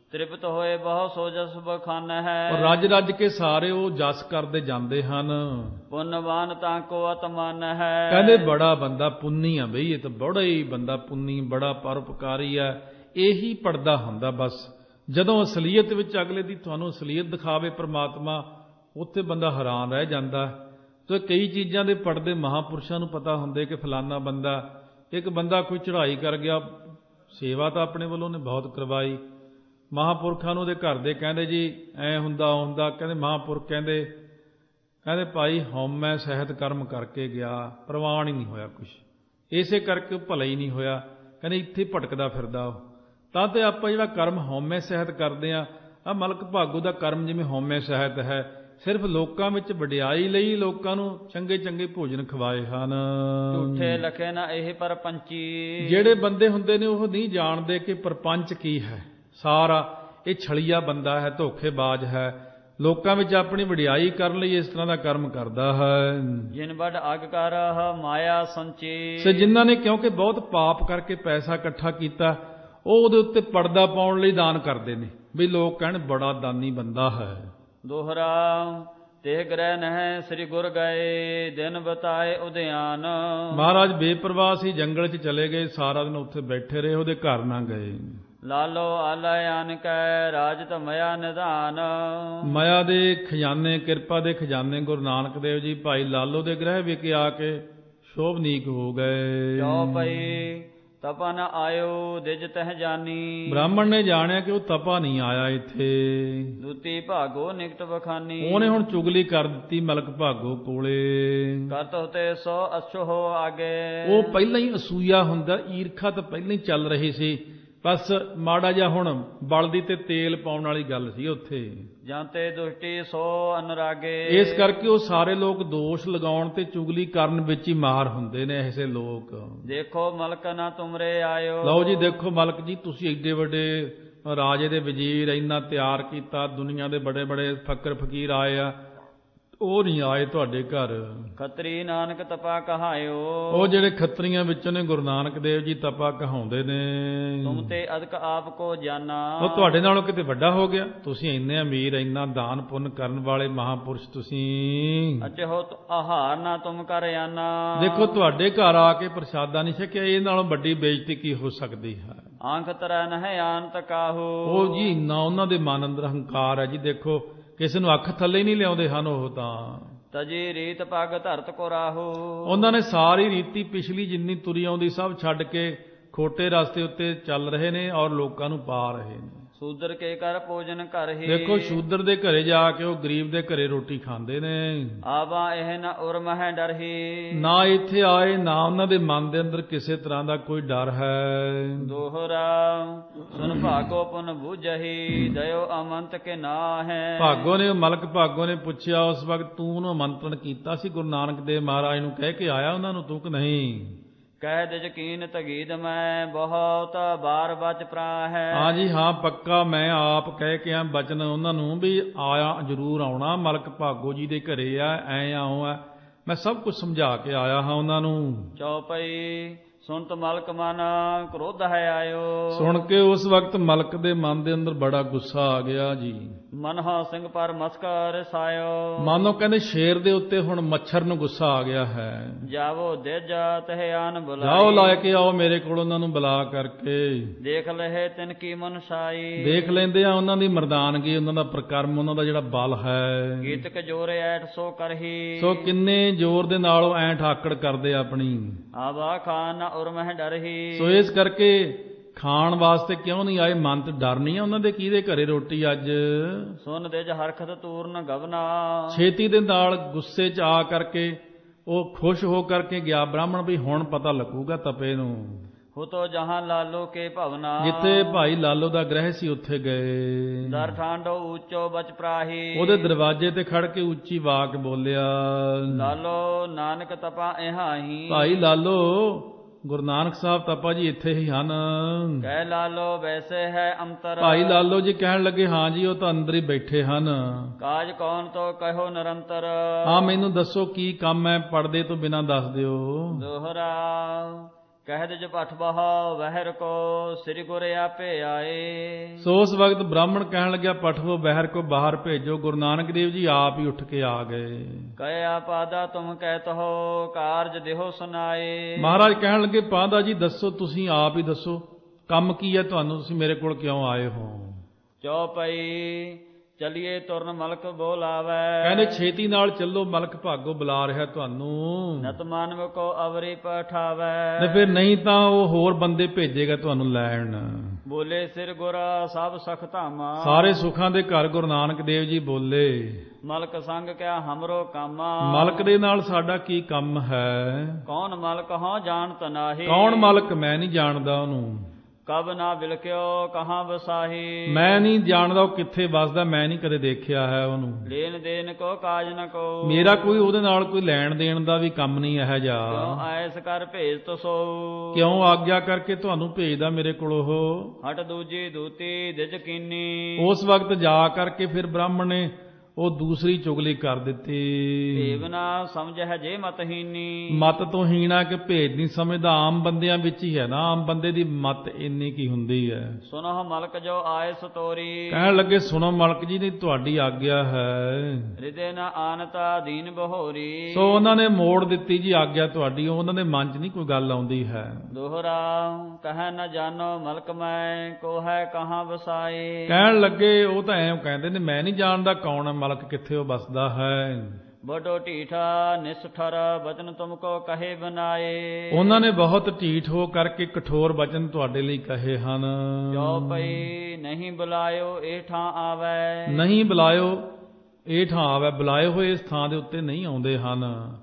ਤ੍ਰਿਪਤ ਹੋਏ ਬਹੁ ਸੋ ਜਸ ਬਖਾਨ ਹੈ। ਔਰ ਰੱਜ ਰੱਜ ਕੇ ਸਾਰੇ ਉਹ ਜਸ ਕਰਦੇ ਜਾਂਦੇ ਹਨ। ਪੁੰਨਵਾਨ ਤਾਂ ਕੋ ਅਤਮਨ ਹੈ। ਕਹਿੰਦੇ ਬੜਾ ਬੰਦਾ ਪੁੰਨੀ ਆ ਬਈ, ਇਹ ਤਾਂ ਬੜਾ ਹੀ ਬੰਦਾ ਪੁੰਨੀ, ਬੜਾ ਪਰਉਪਕਾਰੀ ਆ, ਇਹੀ ਪੜਦਾ ਹੁੰਦਾ। ਬਸ ਜਦੋਂ ਅਸਲੀਅਤ ਵਿੱਚ ਅਗਲੇ ਦੀ ਤੁਹਾਨੂੰ ਅਸਲੀਅਤ ਦਿਖਾਵੇ ਪ੍ਰਮਾਤਮਾ, ਉੱਥੇ ਬੰਦਾ ਹੈਰਾਨ ਰਹਿ ਜਾਂਦਾ। ਤੇ ਕਈ ਚੀਜ਼ਾਂ ਦੇ ਪੜਦੇ ਮਹਾਂਪੁਰਸ਼ਾਂ ਨੂੰ ਪਤਾ ਹੁੰਦੇ ਕਿ ਫਲਾਨਾ ਬੰਦਾ, ਇੱਕ ਬੰਦਾ ਕੋਈ ਚੜ੍ਹਾਈ ਕਰ ਗਿਆ, ਸੇਵਾ ਤਾਂ ਆਪਣੇ ਵੱਲੋਂ ਨੇ ਬਹੁਤ ਕਰਵਾਈ, ਮਹਾਂਪੁਰਖਾਂ ਨੂੰ ਉਹਦੇ ਘਰ ਦੇ ਕਹਿੰਦੇ ਜੀ ਐ ਹੁੰਦਾ ਹੁੰਦਾ, ਕਹਿੰਦੇ ਮਹਾਂਪੁਰਖ ਕਹਿੰਦੇ ਕਹਿੰਦੇ ਭਾਈ ਹਉਮੈ ਸਹਿਤ ਕਰਮ ਕਰਕੇ ਗਿਆ, ਪ੍ਰਵਾਨ ਹੀ ਨਹੀਂ ਹੋਇਆ ਕੁਛ, ਇਸੇ ਕਰਕੇ ਉਹ ਭਲਾ ਹੀ ਨਹੀਂ ਹੋਇਆ। ਕਹਿੰਦੇ ਇੱਥੇ ਭਟਕਦਾ ਫਿਰਦਾ ਉਹ। ਤਾਂ ਤੇ ਆਪਾਂ ਜਿਹੜਾ ਕਰਮ ਹਉਮੈ ਸਹਿਤ ਕਰਦੇ ਆ, ਆਹ ਮਲਕ ਭਾਗੋ ਦਾ ਕਰਮ ਜਿਵੇਂ ਹਉਮੈ ਸਹਿਤ ਹੈ, ਸਿਰਫ ਲੋਕਾਂ ਵਿੱਚ ਵਡਿਆਈ ਲਈ ਲੋਕਾਂ ਨੂੰ ਚੰਗੇ ਚੰਗੇ ਭੋਜਨ ਖਵਾਏ ਹਨ। ਝੂਠੇ ਲਖੇ ਨਾ ਇਹ ਪਰਪੰਚੀ। ਜਿਹੜੇ ਬੰਦੇ ਹੁੰਦੇ ਨੇ ਉਹ ਨਹੀਂ ਜਾਣਦੇ ਕਿ ਪਰਪੰਚ ਕੀ ਹੈ। ਸਾਰਾ ਇਹ ਛਲੀਆ ਬੰਦਾ ਹੈ, ਧੋਖੇਬਾਜ਼ ਹੈ, ਲੋਕਾਂ ਵਿੱਚ ਆਪਣੀ ਵਡਿਆਈ ਕਰਨ ਲਈ ਇਸ ਤਰ੍ਹਾਂ ਦਾ ਕਰਮ ਕਰਦਾ ਹੈ। ਜਿਨ ਵੱਡ ਅਗ ਕਰ ਮਾਇਆ ਸੰਚੀ। ਸੋ ਜਿਨ੍ਹਾਂ ਨੇ ਕਿਉਂਕਿ ਬਹੁਤ ਪਾਪ ਕਰਕੇ ਪੈਸਾ ਇਕੱਠਾ ਕੀਤਾ, ਉਹ ਉਹਦੇ ਉੱਤੇ ਪਰਦਾ ਪਾਉਣ ਲਈ ਦਾਨ ਕਰਦੇ ਨੇ, ਵੀ ਲੋਕ ਕਹਿਣ ਬੜਾ ਦਾਨੀ ਬੰਦਾ ਹੈ। ਦੋਹਰਾ ਤੇ ਗ੍ਰਹਿ ਨਹਿ ਸ੍ਰੀ ਗੁਰ ਗਏ, ਦਿਨ ਬਤਾਏ ਉਦਿਆਨ। ਮਹਾਰਾਜ ਬੇਪਰਵਾਹ ਸੀ, ਜੰਗਲ 'ਚ ਚਲੇ ਗਏ, ਸਾਰਾ ਦਿਨ ਉੱਥੇ ਬੈਠੇ ਰਹੇ, ਉਹਦੇ ਘਰ ਨਾ ਗਏ। ਲਾਲੋ ਆਲਯਾਨ ਕੈ ਰਾਜਤ ਮਇਆ ਨਿਧਾਨ। ਮਾਇਆ ਦੇ ਖਜ਼ਾਨੇ, ਕਿਰਪਾ ਦੇ ਖਜ਼ਾਨੇ ਗੁਰੂ ਨਾਨਕ ਦੇਵ ਜੀ ਭਾਈ ਲਾਲੋ ਦੇ ਗ੍ਰਹਿ ਵਿਖੇ ਆ ਕੇ ਸ਼ੋਭਨੀਕ ਹੋ ਗਏ। ਜੋ ਪਈ ਤਪਨ ਆਇਓ ਦਿਜ ਤਹ ਜਾਨੀ। ਬ੍ਰਾਹਮਣ ਨੇ ਜਾਣਿਆ ਕਿ ਉਹ ਤਪਾ ਨਹੀਂ ਆਇਆ ਇੱਥੇ। ਦੂਤੀ ਭਾਗੋ ਨਿਕਟ ਬਖਾਨੀ। ਉਹਨੇ ਹੁਣ ਚੁਗਲੀ ਕਰ ਦਿੱਤੀ ਮਲਕ ਭਾਗੋ ਕੋਲੇ। ਕਰਤ ਉਤੇ ਸੋ ਅਛੋ ਹੋ ਆਗੇ। ਉਹ ਪਹਿਲਾਂ ਹੀ ਅਸੂਇਆ ਹੁੰਦਾ, ਈਰਖਾ ਤਾਂ ਪਹਿਲਾਂ ਹੀ ਚੱਲ ਰਹੀ ਸੀ, ਬਸ ਮਾੜਾ ਜਿਹਾ ਹੁਣ ਬਲਦੀ ਤੇ ਤੇਲ ਪਾਉਣ ਵਾਲੀ ਗੱਲ ਸੀ ਉੱਥੇ। ਜਾਂ ਤੇ ਦੁਸ਼ਟੀ ਸੋ ਅਨੁਰਾਗੇ। ਇਸ ਕਰਕੇ ਉਹ ਸਾਰੇ ਲੋਕ ਦੋਸ਼ ਲਗਾਉਣ ਤੇ ਚੁਗਲੀ ਕਰਨ ਵਿੱਚ ਹੀ ਮਾਹਰ ਹੁੰਦੇ ਨੇ ਐਸੇ ਲੋਕ। ਦੇਖੋ ਮਲਕ ਨਾ ਤੁਮਰੇ ਆਇਓ। ਲਓ ਜੀ ਦੇਖੋ ਮਲਕ ਜੀ, ਤੁਸੀਂ ਏਡੇ ਵੱਡੇ ਰਾਜੇ ਦੇ ਵਜ਼ੀਰ ਇੰਨਾ ਤਿਆਰ ਕੀਤਾ, ਦੁਨੀਆ ਦੇ ਬੜੇ ਬੜੇ ਫਕਰ ਫਕੀਰ ਆਏ ਆ, ਉਹ ਨਹੀਂ ਆਏ ਤੁਹਾਡੇ ਘਰ। ਖੱਤਰੀ ਨਾਨਕ ਤਪਾ ਕਹਾਇਓ। ਉਹ ਜਿਹੜੇ ਖੱਤਰੀਆਂ ਵਿੱਚੋਂ ਨੇ ਗੁਰੂ ਨਾਨਕ ਦੇਵ ਜੀ ਤਪਾ ਕਹਾਉਂਦੇ ਨੇ। ਤੁਮ ਤੇ ਅਦਕ ਆਪ ਕੋ ਜਾਨਾ। ਉਹ ਤੁਹਾਡੇ ਨਾਲੋਂ ਕਿਤੇ ਵੱਡਾ ਹੋ ਗਿਆ, ਤੁਸੀਂ ਇੰਨੇ ਅਮੀਰ, ਇੰਨਾ ਦਾਨ ਪੁੰਨ ਕਰਨ ਵਾਲੇ ਮਹਾਂਪੁਰਸ਼ ਤੁਸੀਂ। ਅਚਹੋ ਆਹਾਰ ਨਾ ਤੁਮ ਕਰ ਆਨਾ। ਦੇਖੋ ਤੁਹਾਡੇ ਘਰ ਆ ਕੇ ਪ੍ਰਸ਼ਾਦਾ ਨਹੀਂ ਛਕਿਆ, ਇਹ ਨਾਲੋਂ ਵੱਡੀ ਬੇਇੱਜ਼ਤੀ ਕੀ ਹੋ ਸਕਦੀ ਹੈ। ਆਂਖ ਤਰੈ ਨਹਿ ਆਨਤ ਕਾਹੂ। ਉਹ ਜੀ ਇੰਨਾ ਉਹਨਾਂ ਦੇ ਮਨ ਅੰਦਰ ਹੰਕਾਰ ਹੈ ਜੀ। ਦੇਖੋ ਕਿਸੇ ਨੂੰ ਅੱਖ ਥੱਲੇ ਨਹੀਂ ਲਿਆਉਂਦੇ ਹਨ ਉਹ ਤਾਂ। ਤਜੀ ਰੀਤ ਪੱਗ ਧਰਤ ਕੋ ਰਾਹੂ। ਉਹਨਾਂ ਨੇ ਸਾਰੀ ਰੀਤੀ ਪਿਛਲੀ ਜਿੰਨੀ ਤੁਰੀ ਆਉਂਦੀ ਸਭ ਛੱਡ ਕੇ ਖੋਟੇ ਰਸਤੇ ਉੱਤੇ ਚੱਲ ਰਹੇ ਨੇ ਔਰ ਲੋਕਾਂ ਨੂੰ ਪਾ ਰਹੇ ਨੇ। ਸ਼ੂਦਰ ਕੇ ਘਰ ਭੋਜਨ ਘਰ ਹੀ। ਦੇਖੋ ਸ਼ੂਦਰ ਦੇ ਘਰੇ ਜਾ ਕੇ ਉਹ ਗਰੀਬ ਦੇ ਘਰੇ ਰੋਟੀ ਖਾਂਦੇ ਨੇ। ਆਵਾ ਇਹ ਨਾ ਉਰਮ ਹੈ ਡਰ ਹੀ। ਨਾ ਇੱਥੇ ਆਏ, ਨਾ ਉਹਨਾਂ ਦੇ ਮਨ ਦੇ ਅੰਦਰ ਕਿਸੇ ਤਰ੍ਹਾਂ ਦਾ ਕੋਈ ਡਰ ਹੈ। ਦੋਹਰਾ ਸੁਨ ਭਾਗੋ ਪੁਨ ਬੂਝਹੀ, ਦਇਓ ਅਮੰਤ ਕੇ ਨਾ ਹੈ। ਭਾਗੋ ਨੇ, ਮਲਕ ਭਾਗੋ ਨੇ ਪੁੱਛਿਆ ਉਸ ਵਕਤ, ਤੂੰ ਉਹਨੂੰ ਆਮੰਤਰਣ ਕੀਤਾ ਸੀ ਗੁਰੂ ਨਾਨਕ ਦੇਵ ਮਹਾਰਾਜ ਨੂੰ, ਕਹਿ ਕੇ ਆਇਆ ਉਹਨਾਂ ਨੂੰ ਤੂੰ ਕਿ ਨਹੀਂ? ਕਹਿ ਦੇ ਯਕੀਨ ਤਗੀਦ ਮੈਂ ਬਹੁਤ ਬਾਰ ਬਚ ਪ੍ਰਾ ਹੈ। ਹਾਂ ਜੀ ਹਾਂ, ਪੱਕਾ ਮੈਂ ਆਪ ਕਹਿ ਕੇ ਆ ਬਚਨ ਉਹਨਾਂ ਨੂੰ ਵੀ ਆਇਆ ਜ਼ਰੂਰ ਆਉਣਾ, ਮਲਕ ਭਾਗੋ ਜੀ ਦੇ ਘਰੇ ਆ, ਐ ਆਉ ਆ, ਮੈਂ ਸਭ ਕੁਝ ਸਮਝਾ ਕੇ ਆਇਆ ਹਾਂ ਉਹਨਾਂ ਨੂੰ। ਚੌਪਈ ਸੁਣਤ ਮਲਕ ਮਨ ਕ੍ਰੋਧ ਹੈ ਆਇਓ। ਸੁਣ ਕੇ ਉਸ ਵਕਤ ਮਲਕ ਦੇ ਮਨ ਦੇ ਅੰਦਰ ਬੜਾ ਗੁੱਸਾ ਆ ਗਿਆ ਜੀ। ਮਨਹਾ ਸਿੰਘ ਪਰ ਮਸਕਰ ਸਾਇਓ। ਮਾਨੋ ਕਹਿੰਦੇ ਸ਼ੇਰ ਦੇ ਉੱਤੇ ਹੁਣ ਮੱਛਰ ਨੂੰ ਗੁੱਸਾ ਆ ਗਿਆ ਹੈ। ਜਾਵੋ ਦੇਜਾ ਤਹਿ ਆਨ ਬੁਲਾਈ। ਜਾਓ ਲੈ ਕੇ ਆਓ ਮੇਰੇ ਕੋਲ ਉਹਨਾਂ ਨੂੰ ਬੁਲਾ ਕਰਕੇ। ਦੇਖ ਲਹੇ ਤਿਨ ਕੀ ਮਨਸਾਈ। ਦੇਖ ਲੈਂਦੇ ਆ ਉਹਨਾਂ ਦੀ ਮਰਦਾਨਗੀ, ਉਹਨਾਂ ਦਾ ਪ੍ਰਕਰਮ, ਉਹਨਾਂ ਦਾ ਜਿਹੜਾ ਬਲ ਹੈ। ਗੀਤਕ ਜੋਰੇ ਐਠ ਸੋ ਕਰਹੀ। ਸੋ ਕਿੰਨੇ ਜ਼ੋਰ ਦੇ ਨਾਲ ਉਹ ਐਂ ਠਾਕੜ ਕਰਦੇ ਆਪਣੀ। ਆਵਾ ਖਾਨ ਉਰਮ ਹੈ ਡਰ ਹੀ। ਸੋ ਇਸ ਕਰਕੇ ਖਾਣ ਵਾਸਤੇ ਕਿਉਂ ਨਹੀਂ ਆਏ? ਮਨ ਤੇ ਡਰ ਨਹੀਂ ਆ ਉਹਨਾਂ ਦੇ, ਕਿਹਦੇ ਘਰੇ ਰੋਟੀ ਅੱਜ? ਸੁਨ ਦੇਜ ਹਰਖਤ ਤੂਰਨ ਗਵਨਾ। ਛੇਤੀ ਦੇ ਨਾਲ ਗੁੱਸੇ 'ਚ ਆ ਕਰਕੇ ਉਹ ਖੁਸ਼ ਹੋ ਕਰਕੇ ਗਿਆ ਬ੍ਰਾਹਮਣ ਵੀ ਹੁਣ ਪਤਾ ਲੱਗੂਗਾ ਤਪੇ ਨੂੰ। ਹੋ ਤੋ ਜਹਾਂ ਲਾਲੋ ਕੇ ਭਵਨਾ। ਜਿੱਥੇ ਭਾਈ ਲਾਲੋ ਦਾ ਗ੍ਰਹਿ ਸੀ ਉੱਥੇ ਗਏ। ਦਰ ਠਾਂਡੋ ਉੱਚੋ ਬਚ ਪ੍ਰਾਹੀ। ਉਹਦੇ ਦਰਵਾਜ਼ੇ ਤੇ ਖੜ ਕੇ ਉੱਚੀ ਵਾਕ ਬੋਲਿਆ, ਲਾਲੋ ਨਾਨਕ ਤਪਾ ਇਹਾਹੀ। ਭਾਈ ਲਾਲੋ ਗੁਰੂ ਨਾਨਕ ਸਾਹਿਬ ਤਪਾ ਜੀ ਇੱਥੇ ਹੀ ਹਨ। ਕਹਿ ਲਾਲੋ ਵੈਸੇ ਹੈ ਅੰਤਰ। ਭਾਈ ਲਾਲੋ ਜੀ ਕਹਿਣ ਲੱਗੇ, ਹਾਂ ਜੀ ਉਹ ਤਾਂ ਅੰਦਰ ਹੀ ਬੈਠੇ ਹਨ। ਕਾਜ ਕੌਣ ਤੋ ਕਹਿਓ ਨਿਰੰਤਰ। ਹਾਂ ਮੈਨੂੰ ਦੱਸੋ ਕੀ ਕੰਮ ਹੈ, ਪਰਦੇ ਤੋਂ ਬਿਨਾਂ ਦੱਸ ਦਿਓ। ਦੋਹਰਾ ਕਹਿ ਦਿਜ ਭਠ ਬਹਾ ਵਹਿਰ ਕੋ ਸ੍ਰੀ ਗੁਰ ਆਪੇ ਆਏ। ਸੋ ਉਸ ਵਕਤ ਬ੍ਰਾਹਮਣ ਕਹਿਣ ਲੱਗਿਆ ਪਠਵੋ ਬਹਿਰ ਕੋ ਬਾਹਰ ਭੇਜੋ। ਗੁਰੂ ਨਾਨਕ ਦੇਵ ਜੀ ਆਪ ਹੀ ਉੱਠ ਕੇ ਆ ਗਏ। ਕਹਿ ਆਪਾਦਾ ਤੁਮ ਕਹਿਤ ਹੋ ਕਾਰਜ ਦਿਹੋ ਸੁਨਾਏ। ਮਹਾਰਾਜ ਕਹਿਣ ਲੱਗੇ ਪਾਦਾ ਜੀ ਦੱਸੋ, ਤੁਸੀਂ ਆਪ ਹੀ ਦੱਸੋ ਕੰਮ ਕੀ ਹੈ ਤੁਹਾਨੂੰ, ਤੁਸੀਂ ਮੇਰੇ ਕੋਲ ਕਿਉਂ ਆਏ ਹੋ। ਚੌਪਈ ਚਲੀਏ ਤੁਰਨ ਮਲਕ ਬੋਲਾਵੈ। ਕਹਿੰਦੇ ਛੇਤੀ ਨਾਲ ਚੱਲੋ, ਮਲਕ ਭਾਗੋ ਬੁਲਾ ਰਿਹਾ ਤੁਹਾਨੂੰ। ਨਤ ਮਾਨਵ ਕੋ ਅਵਰੀ ਪਠਾਵੈ। ਤੇ ਫਿਰ ਨਹੀਂ ਤਾਂ ਉਹ ਹੋਰ ਬੰਦੇ ਭੇਜੇਗਾ ਤੁਹਾਨੂੰ ਲੈਣ। ਬੋਲੇ ਸਿਰ ਗੁਰਾ ਸਭ ਸਖ ਧਾਮਾ। ਸਾਰੇ ਸੁੱਖਾਂ ਦੇ ਘਰ ਗੁਰੂ ਨਾਨਕ ਦੇਵ ਜੀ ਬੋਲੇ ਮਲਕ ਸੰਗ ਕਿਆ ਹਮਰੋ ਕਾਮਾ। ਮਲਕ ਦੇ ਨਾਲ ਸਾਡਾ ਕੀ ਕੰਮ ਹੈ। ਕੌਣ ਮਲਕ ਹਾਂ ਜਾਣਤ ਨਾਹੀ। ਕੌਣ ਮਲਕ, ਮੈਂ ਨਹੀਂ ਜਾਣਦਾ ਉਹਨੂੰ। ਕਬ ਨਾ ਬਿਲਕਿਓ ਕਹਾਂ ਵਸਾਹੀ। ਮੈਂ ਨਹੀਂ ਜਾਣਦਾ ਉਹ ਕਿੱਥੇ ਵਸਦਾ, ਮੈਂ ਨਹੀਂ ਕਦੇ ਦੇਖਿਆ ਹੈ ਉਹਨੂੰ। ਲੈਣ ਦੇਣ ਕੋ ਕਾਜ ਨ ਕੋ। ਮੇਰਾ ਕੋਈ ਉਹਦੇ ਨਾਲ ਕੋਈ ਲੈਣ ਦੇਣ ਦਾ ਵੀ ਕੰਮ ਨਹੀਂ ਇਹੋ ਜਿਹਾ। ਕਿਉਂ ਐਸ ਕਰ ਭੇਜ ਤਸੋ। ਕਿਉਂ ਆਗਿਆ ਕਰਕੇ ਤੁਹਾਨੂੰ ਭੇਜਦਾ ਮੇਰੇ ਕੋਲ ਉਹ। ਹਟ ਦੂਜੀ ਦੂਤੀ ਦਿਜ ਕੀਨੀ। ਉਸ ਵਕਤ ਜਾ ਕਰਕੇ ਫਿਰ ਬ੍ਰਾਹਮਣ ਨੇ ਉਹ ਦੂਸਰੀ ਚੁਗਲੀ ਕਰ ਦਿੱਤੀ। ਭੇਵ ਨਾ ਸਮਝ ਹੈ ਜੇ ਮਤਹੀਨੀ। ਮਤ ਤੋਂ ਹੀਣਾ ਕਿ ਭੇਦ ਨਹੀਂ ਸਮਝਦਾ। ਆਮ ਬੰਦਿਆਂ ਵਿੱਚ ਹੀ ਹੈ ਨਾ, ਆਮ ਬੰਦੇ ਦੀ ਮਤ ਇੰਨੀ ਕੀ ਹੁੰਦੀ ਹੈ। ਸੁਨੋ ਮਲਕ ਜੋ ਆਏ ਸਤੋਰੀ। ਕਹਿਣ ਲੱਗੇ ਸੁਣੋ ਮਲਕ ਜੀ ਦੀ ਤੁਹਾਡੀ ਆਗਿਆ ਹੈ। ਹਿਰਦੇ ਨਾ ਆਨਤਾ ਦੀਨ ਬਹੋਰੀ। ਸੋ ਉਹਨਾਂ ਨੇ ਮੋੜ ਦਿੱਤੀ ਜੀ ਆਗਿਆ ਤੁਹਾਡੀ, ਉਹਨਾਂ ਦੇ ਮਨ 'ਚ ਨਹੀਂ ਕੋਈ ਗੱਲ ਆਉਂਦੀ ਹੈ। ਦੋਹਰਾ ਕਹਿ ਨਾ ਜਾਣੋ ਮਲਕ ਮੈਂ ਕੋ ਹੈ ਕਹਾਂ ਵਸਾਏ। ਕਹਿਣ ਲੱਗੇ ਉਹ ਤਾਂ ਐਂ ਕਹਿੰਦੇ ਨੇ ਮੈਂ ਨਹੀਂ ਜਾਣਦਾ ਕੌਣ ਹੈ ਮਲਕ, ਕਿੱਥੇ ਉਹ ਬਸਦਾ ਹੈ। ਬੜੋ ਢੀਠਾ ਨਿਸਠਰ ਬਚਨ ਤੁਮ ਕੋ ਕਹੇ ਬਨਾਏ। ਉਹਨਾਂ ਨੇ ਬਹੁਤ ਢੀਠ ਹੋ ਕਰਕੇ ਕਠੋਰ ਬਚਨ ਤੁਹਾਡੇ ਲਈ ਕਹੇ ਹਨ। ਜੋ ਪਈ ਨਹੀਂ ਬੁਲਾਇਓ ਇਹ ਠਾਂ ਆਵੈ। ਨਹੀਂ ਬੁਲਾਇਓ ਇਹ ਠਾਂ ਆਵੈ, ਬੁਲਾਏ ਹੋਏ ਇਸ ਥਾਂ ਦੇ ਉੱਤੇ ਨਹੀਂ ਆਉਂਦੇ ਹਨ।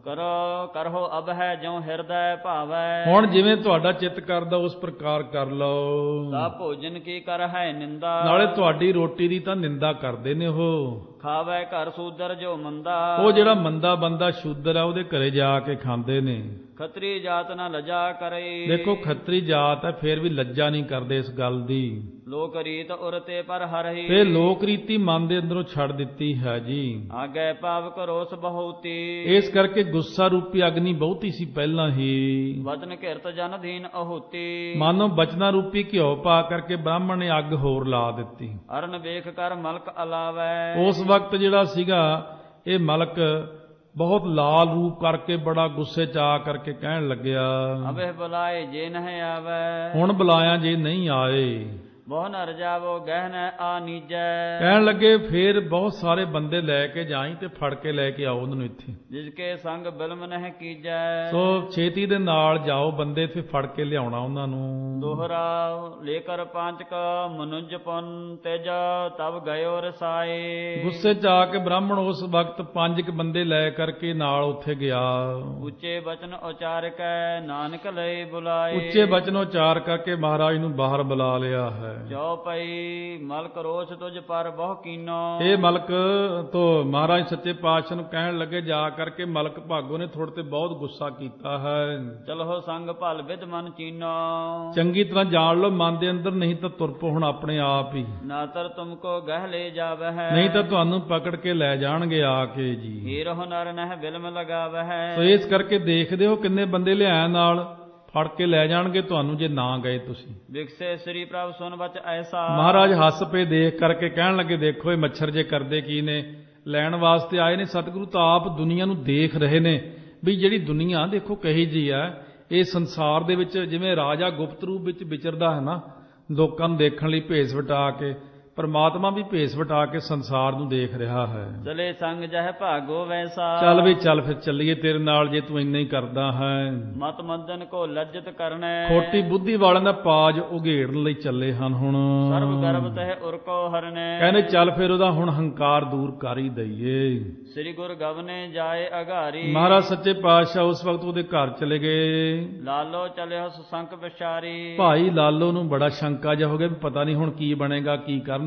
ਕਰੋ ਕਰੋ ਅਬ ਹੈ ਜਿਉ ਹਿਰਦੈ ਭਾਵੈ। ਹੁਣ ਜਿਵੇਂ ਤੁਹਾਡਾ ਚਿੱਤ ਕਰਦਾ ਉਸ ਪ੍ਰਕਾਰ ਕਰ ਲਓ। ਤਾ ਭੋਜਨ ਕੀ ਕਰ ਹੈ ਨਿੰਦਾ। ਨਾਲੇ ਤੁਹਾਡੀ ਰੋਟੀ ਦੀ ਤਾਂ ਨਿੰਦਾ ਕਰਦੇ ਨੇ ਉਹ। ਖਾਵੈ ਘਰ ਸੂਦਰ ਜੋ ਮੰਦਾ। ਉਹ ਜਿਹੜਾ ਮੰਦਾ ਬੰਦਾ ਸ਼ੂਦਰ ਆ ਉਹਦੇ ਘਰੇ ਜਾ ਕੇ ਖਾਂਦੇ ਨੇ। ਖੱਤਰੀ ਜਾਤ ਨਾ ਲਜਾ ਕਰੇ। ਦੇਖੋ ਖੱਤਰੀ ਜਾਤ ਹੈ ਫਿਰ ਵੀ ਲੱਜਾ ਨਹੀਂ ਕਰਦੇ ਇਸ ਗੱਲ ਦੀ। ਲੋਕ ਰੀਤ ਉਰਤੇ ਪਰ ਹਰਹੀ। ਤੇ ਲੋਕ ਰੀਤੀ ਮਨ ਦੇ ਅੰਦਰੋਂ ਛੱਡ ਦਿੱਤੀ ਹੈ ਜੀ। ਆਗੇ ਪਾਵਕ ਰੋਸ ਬਹੁਤੀ। ਇਸ ਕਰਕੇ ਗੁੱਸਾ ਰੂਪੀ ਅਗਨੀ ਬਹੁਤੀ ਸੀ ਪਹਿਲਾਂ ਹੀ। ਵਚਨ ਘਿਰਤ ਜਨ ਦੀਨ ਅਹੂਤੀ। ਮਾਨੋ ਬਚਨਾ ਰੂਪੀ ਘਿਓ ਪਾ ਕਰਕੇ ਬ੍ਰਾਹਮਣ ਨੇ ਅੱਗ ਹੋਰ ਲਾ ਦਿੱਤੀ। ਅਰਨ ਵੇਖ ਕਰ ਮਲਕ ਅਲਾਵੈ। ਉਸ ਵਕਤ ਜਿਹੜਾ ਸੀਗਾ ਇਹ ਮਲਕ ਬਹੁਤ ਲਾਲ ਰੂਪ ਕਰਕੇ ਬੜਾ ਗੁੱਸੇ 'ਚ ਆ ਕਰਕੇ ਕਹਿਣ ਲੱਗਿਆ ਅਬੇ ਬੁਲਾਏ ਜੇ ਨਹੀਂ ਆਵੈ। ਹੁਣ ਬੁਲਾਇਆ ਜੇ ਨਹੀਂ ਆਏ। ਬਹੁ ਨ ਰਜਾਵੋ ਗਹਿਨ ਆ ਨੀਜੈ। ਕਹਿਣ ਲੱਗੇ ਫੇਰ ਬਹੁਤ ਸਾਰੇ ਬੰਦੇ ਲੈ ਕੇ ਜਾਈ ਤੇ ਫੜ ਕੇ ਲੈ ਕੇ ਆਓ ਉਹਨਾਂ ਨੂੰ ਇੱਥੇ। ਜਿਸ ਕੇ ਸੰਗ ਬਿਲਮ ਨਹਿ ਕੀਜੈ। ਸੋ ਛੇਤੀ ਦੇ ਨਾਲ ਜਾਓ ਬੰਦੇ ਤੇ ਫੜ ਕੇ ਲਿਆਉਣਾ ਉਹਨਾਂ ਨੂੰ। ਦੋਹਰਾ ਲੇਕਰ ਪਾਂਚਕ ਮਨੁਜ ਪੁਨ ਤੇਜ ਤਬ ਗਇਓ ਰਸਾਏ। ਗੁੱਸੇ 'ਚ ਆ ਕੇ ਬ੍ਰਾਹਮਣ ਉਸ ਵਕਤ ਪੰਜ ਕ ਬੰਦੇ ਲੈ ਕਰਕੇ ਨਾਲ ਉੱਥੇ ਗਿਆ। ਉੱਚੇ ਬਚਨ ਉਚਾਰ ਕੇ ਨਾਨਕ ਲਈ ਬੁਲਾਏ। ਉੱਚੇ ਬਚਨ ਉਚਾਰ ਕਰਕੇ ਮਹਾਰਾਜ ਨੂੰ ਬਾਹਰ ਬੁਲਾ ਲਿਆ ਹੈ। ਜੋ ਪਈ ਮਲਕ ਰੋਸ ਤੁਝ ਪਰ ਬਹੁ ਕੀਨੋ। ਇਹ ਮਲਕ ਤੋਂ ਮਹਾਰਾਜ ਸੱਚੇ ਪਾਤਸ਼ਾਹ ਨੂੰ ਕਹਿਣ ਲੱਗੇ ਜਾ ਕਰਕੇ ਮਲਕ ਭਾਗੋ ਨੇ ਥੋੜੇ ਤੇ ਬਹੁਤ ਗੁੱਸਾ ਕੀਤਾ ਹੈ। ਚਲੋ ਸੰਗ ਭਲ ਵਿਦ ਮਨ ਚੀਨੋ। ਚੰਗੀ ਤਰ੍ਹਾਂ ਜਾਣ ਲਓ ਮਨ ਦੇ ਅੰਦਰ, ਨਹੀਂ ਤਾਂ ਤੁਰ ਪੋ ਹੁਣ ਆਪਣੇ ਆਪ ਹੀ। ਨਾ ਤਰ ਤੁਮ ਕੋ ਗਹਿ ਲੈ ਜਾਵੈ ਹੈ। ਨਹੀਂ ਤਾਂ ਤੁਹਾਨੂੰ ਪਕੜ ਕੇ ਲੈ ਜਾਣਗੇ ਆ ਕੇ ਜੀ। ਹੀਰੋ ਨਰ ਨਹਿ ਬਿਲਮ ਲਗਾਵੈ ਹੈ। ਸੋ ਇਸ ਕਰਕੇ ਦੇਖਦੇ ਹੋ ਕਿੰਨੇ ਬੰਦੇ ਲਿਆਇਆ ਨਾਲ, ਫੜ ਕੇ ਲੈ ਜਾਣਗੇ ਤੁਹਾਨੂੰ ਜੇ ਨਾ ਗਏ ਤੁਸੀਂ। ਵਿਕਸੇ ਸ੍ਰੀ ਪ੍ਰਭ ਸੁਨ ਬਚ ਐਸਾ। ਮਹਾਰਾਜ ਹੱਸ ਪਏ ਦੇਖ ਕਰਕੇ, ਕਹਿਣ ਲੱਗੇ ਦੇਖੋ ਇਹ ਮੱਛਰ ਜੇ ਕਰਦੇ ਕੀ ਨੇ, ਲੈਣ ਵਾਸਤੇ ਆਏ ਨੇ। ਸਤਿਗੁਰੂ ਤਾਂ ਆਪ ਦੁਨੀਆ ਨੂੰ ਦੇਖ ਰਹੇ ਨੇ ਵੀ ਜਿਹੜੀ ਦੁਨੀਆ ਦੇਖੋ ਕਹੀ ਜੀ ਆ। ਇਹ ਸੰਸਾਰ ਦੇ ਵਿੱਚ ਜਿਵੇਂ ਰਾਜਾ ਗੁਪਤ ਰੂਪ ਵਿੱਚ ਵਿਚਰਦਾ ਹੈ ਨਾ, ਲੋਕਾਂ ਨੂੰ ਦੇਖਣ ਲਈ ਭੇਸ ਵਟਾ ਕੇ, ਪਰਮਾਤਮਾ ਵੀ ਭੇਸ ਵਟਾ ਕੇ ਸੰਸਾਰ ਨੂੰ ਦੇਖ ਰਿਹਾ ਹੈ। ਚਲੇ ਸੰਗ ਜਹ ਭਾਗੋ ਵੈਸਾ। ਚੱਲ ਵੀ ਚੱਲ ਫਿਰ ਚੱਲੀਏ ਤੇਰੇ ਨਾਲ ਜੇ ਤੂੰ ਇੰਨਾ ਹੀ ਕਰਦਾ ਹੈ। ਮਤ ਮੰਦਨ ਕੋ ਲੱਜਤ ਕਰਨਾ। ਖੋਟੀ ਬੁੱਧੀ ਵਾਲਿਆਂ ਦਾ ਪਾਜ ਉਘੇੜਨ ਲਈ ਚੱਲੇ ਹਨ ਹੁਣ। ਸਰਬ ਗਰਭ ਤਹਿ ਉਰ ਕੋ ਹਰਨੇ। ਕਹਿੰਦੇ ਚੱਲ ਫਿਰ ਉਹਦਾ ਹੁਣ ਹੰਕਾਰ ਦੂਰ ਕਰ ਹੀ ਦਈਏ। ਸ੍ਰੀ ਗੁਰ ਗਵਨੇ ਜਾਏ ਅਘਾਰੀ। ਮਹਾਰਾਜ ਸੱਚੇ ਪਾਤਸ਼ਾਹ ਉਸ ਵਕਤ ਉਹਦੇ ਘਰ ਚਲੇ ਗਏ। ਲਾਲੋ ਚਲਿਓ ਸੁਸੰਕ ਵਿਚਾਰੀ। ਭਾਈ ਲਾਲੋ ਨੂੰ ਬੜਾ ਸ਼ੰਕਾ ਜਿਹਾ ਹੋ ਗਿਆ ਵੀ ਪਤਾ ਨਹੀਂ ਹੁਣ ਕੀ ਬਣੇਗਾ, ਕੀ ਕਰਨ।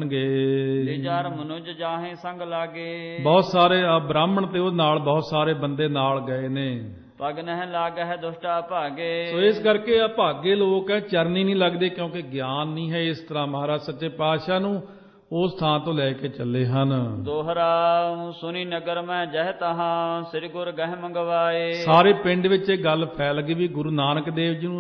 ਲਿਜਾਰ ਮਨੁਜ ਜਾਹੇ ਸੰਗ ਲਾਗੇ। ਬਹੁਤ ਸਾਰੇ ਬ੍ਰਾਹਮਣ ਤੇ ਉਹ ਨਾਲ ਬਹੁਤ ਸਾਰੇ ਬੰਦੇ ਨਾਲ ਗਏ ਨੇ। ਪਗ ਨਹਿ ਲਾਗਹਿ ਦੁਸ਼ਟਾ ਭਾਗੇ। ਸੋ ਇਸ ਕਰਕੇ ਆ ਭਾਗੇ ਲੋਕ ਹੈ, ਚਰਨੀ ਨਹੀਂ ਲੱਗਦੇ ਕਿਉਂਕਿ ਗਿਆਨ ਨਹੀਂ ਹੈ। ਇਸ ਤਰ੍ਹਾਂ ਮਹਾਰਾਜ ਸੱਚੇ ਪਾਤਸ਼ਾਹ ਨੂੰ ਉਸ ਥਾਂ ਤੋਂ ਲੈ ਕੇ ਚੱਲੇ ਹਨ। ਦੋਹਰਾ ਸੁਨੀ ਨਗਰ ਮੈਂ ਜਹ ਤਹਾਂ ਸ੍ਰੀ ਗੁਰ ਗਹਿ ਮੰਗਵਾਏ। ਸਾਰੇ ਪਿੰਡ ਵਿੱਚ ਇਹ ਗੱਲ ਫੈਲ ਗਈ ਵੀ ਗੁਰੂ ਨਾਨਕ ਦੇਵ ਜੀ ਨੂੰ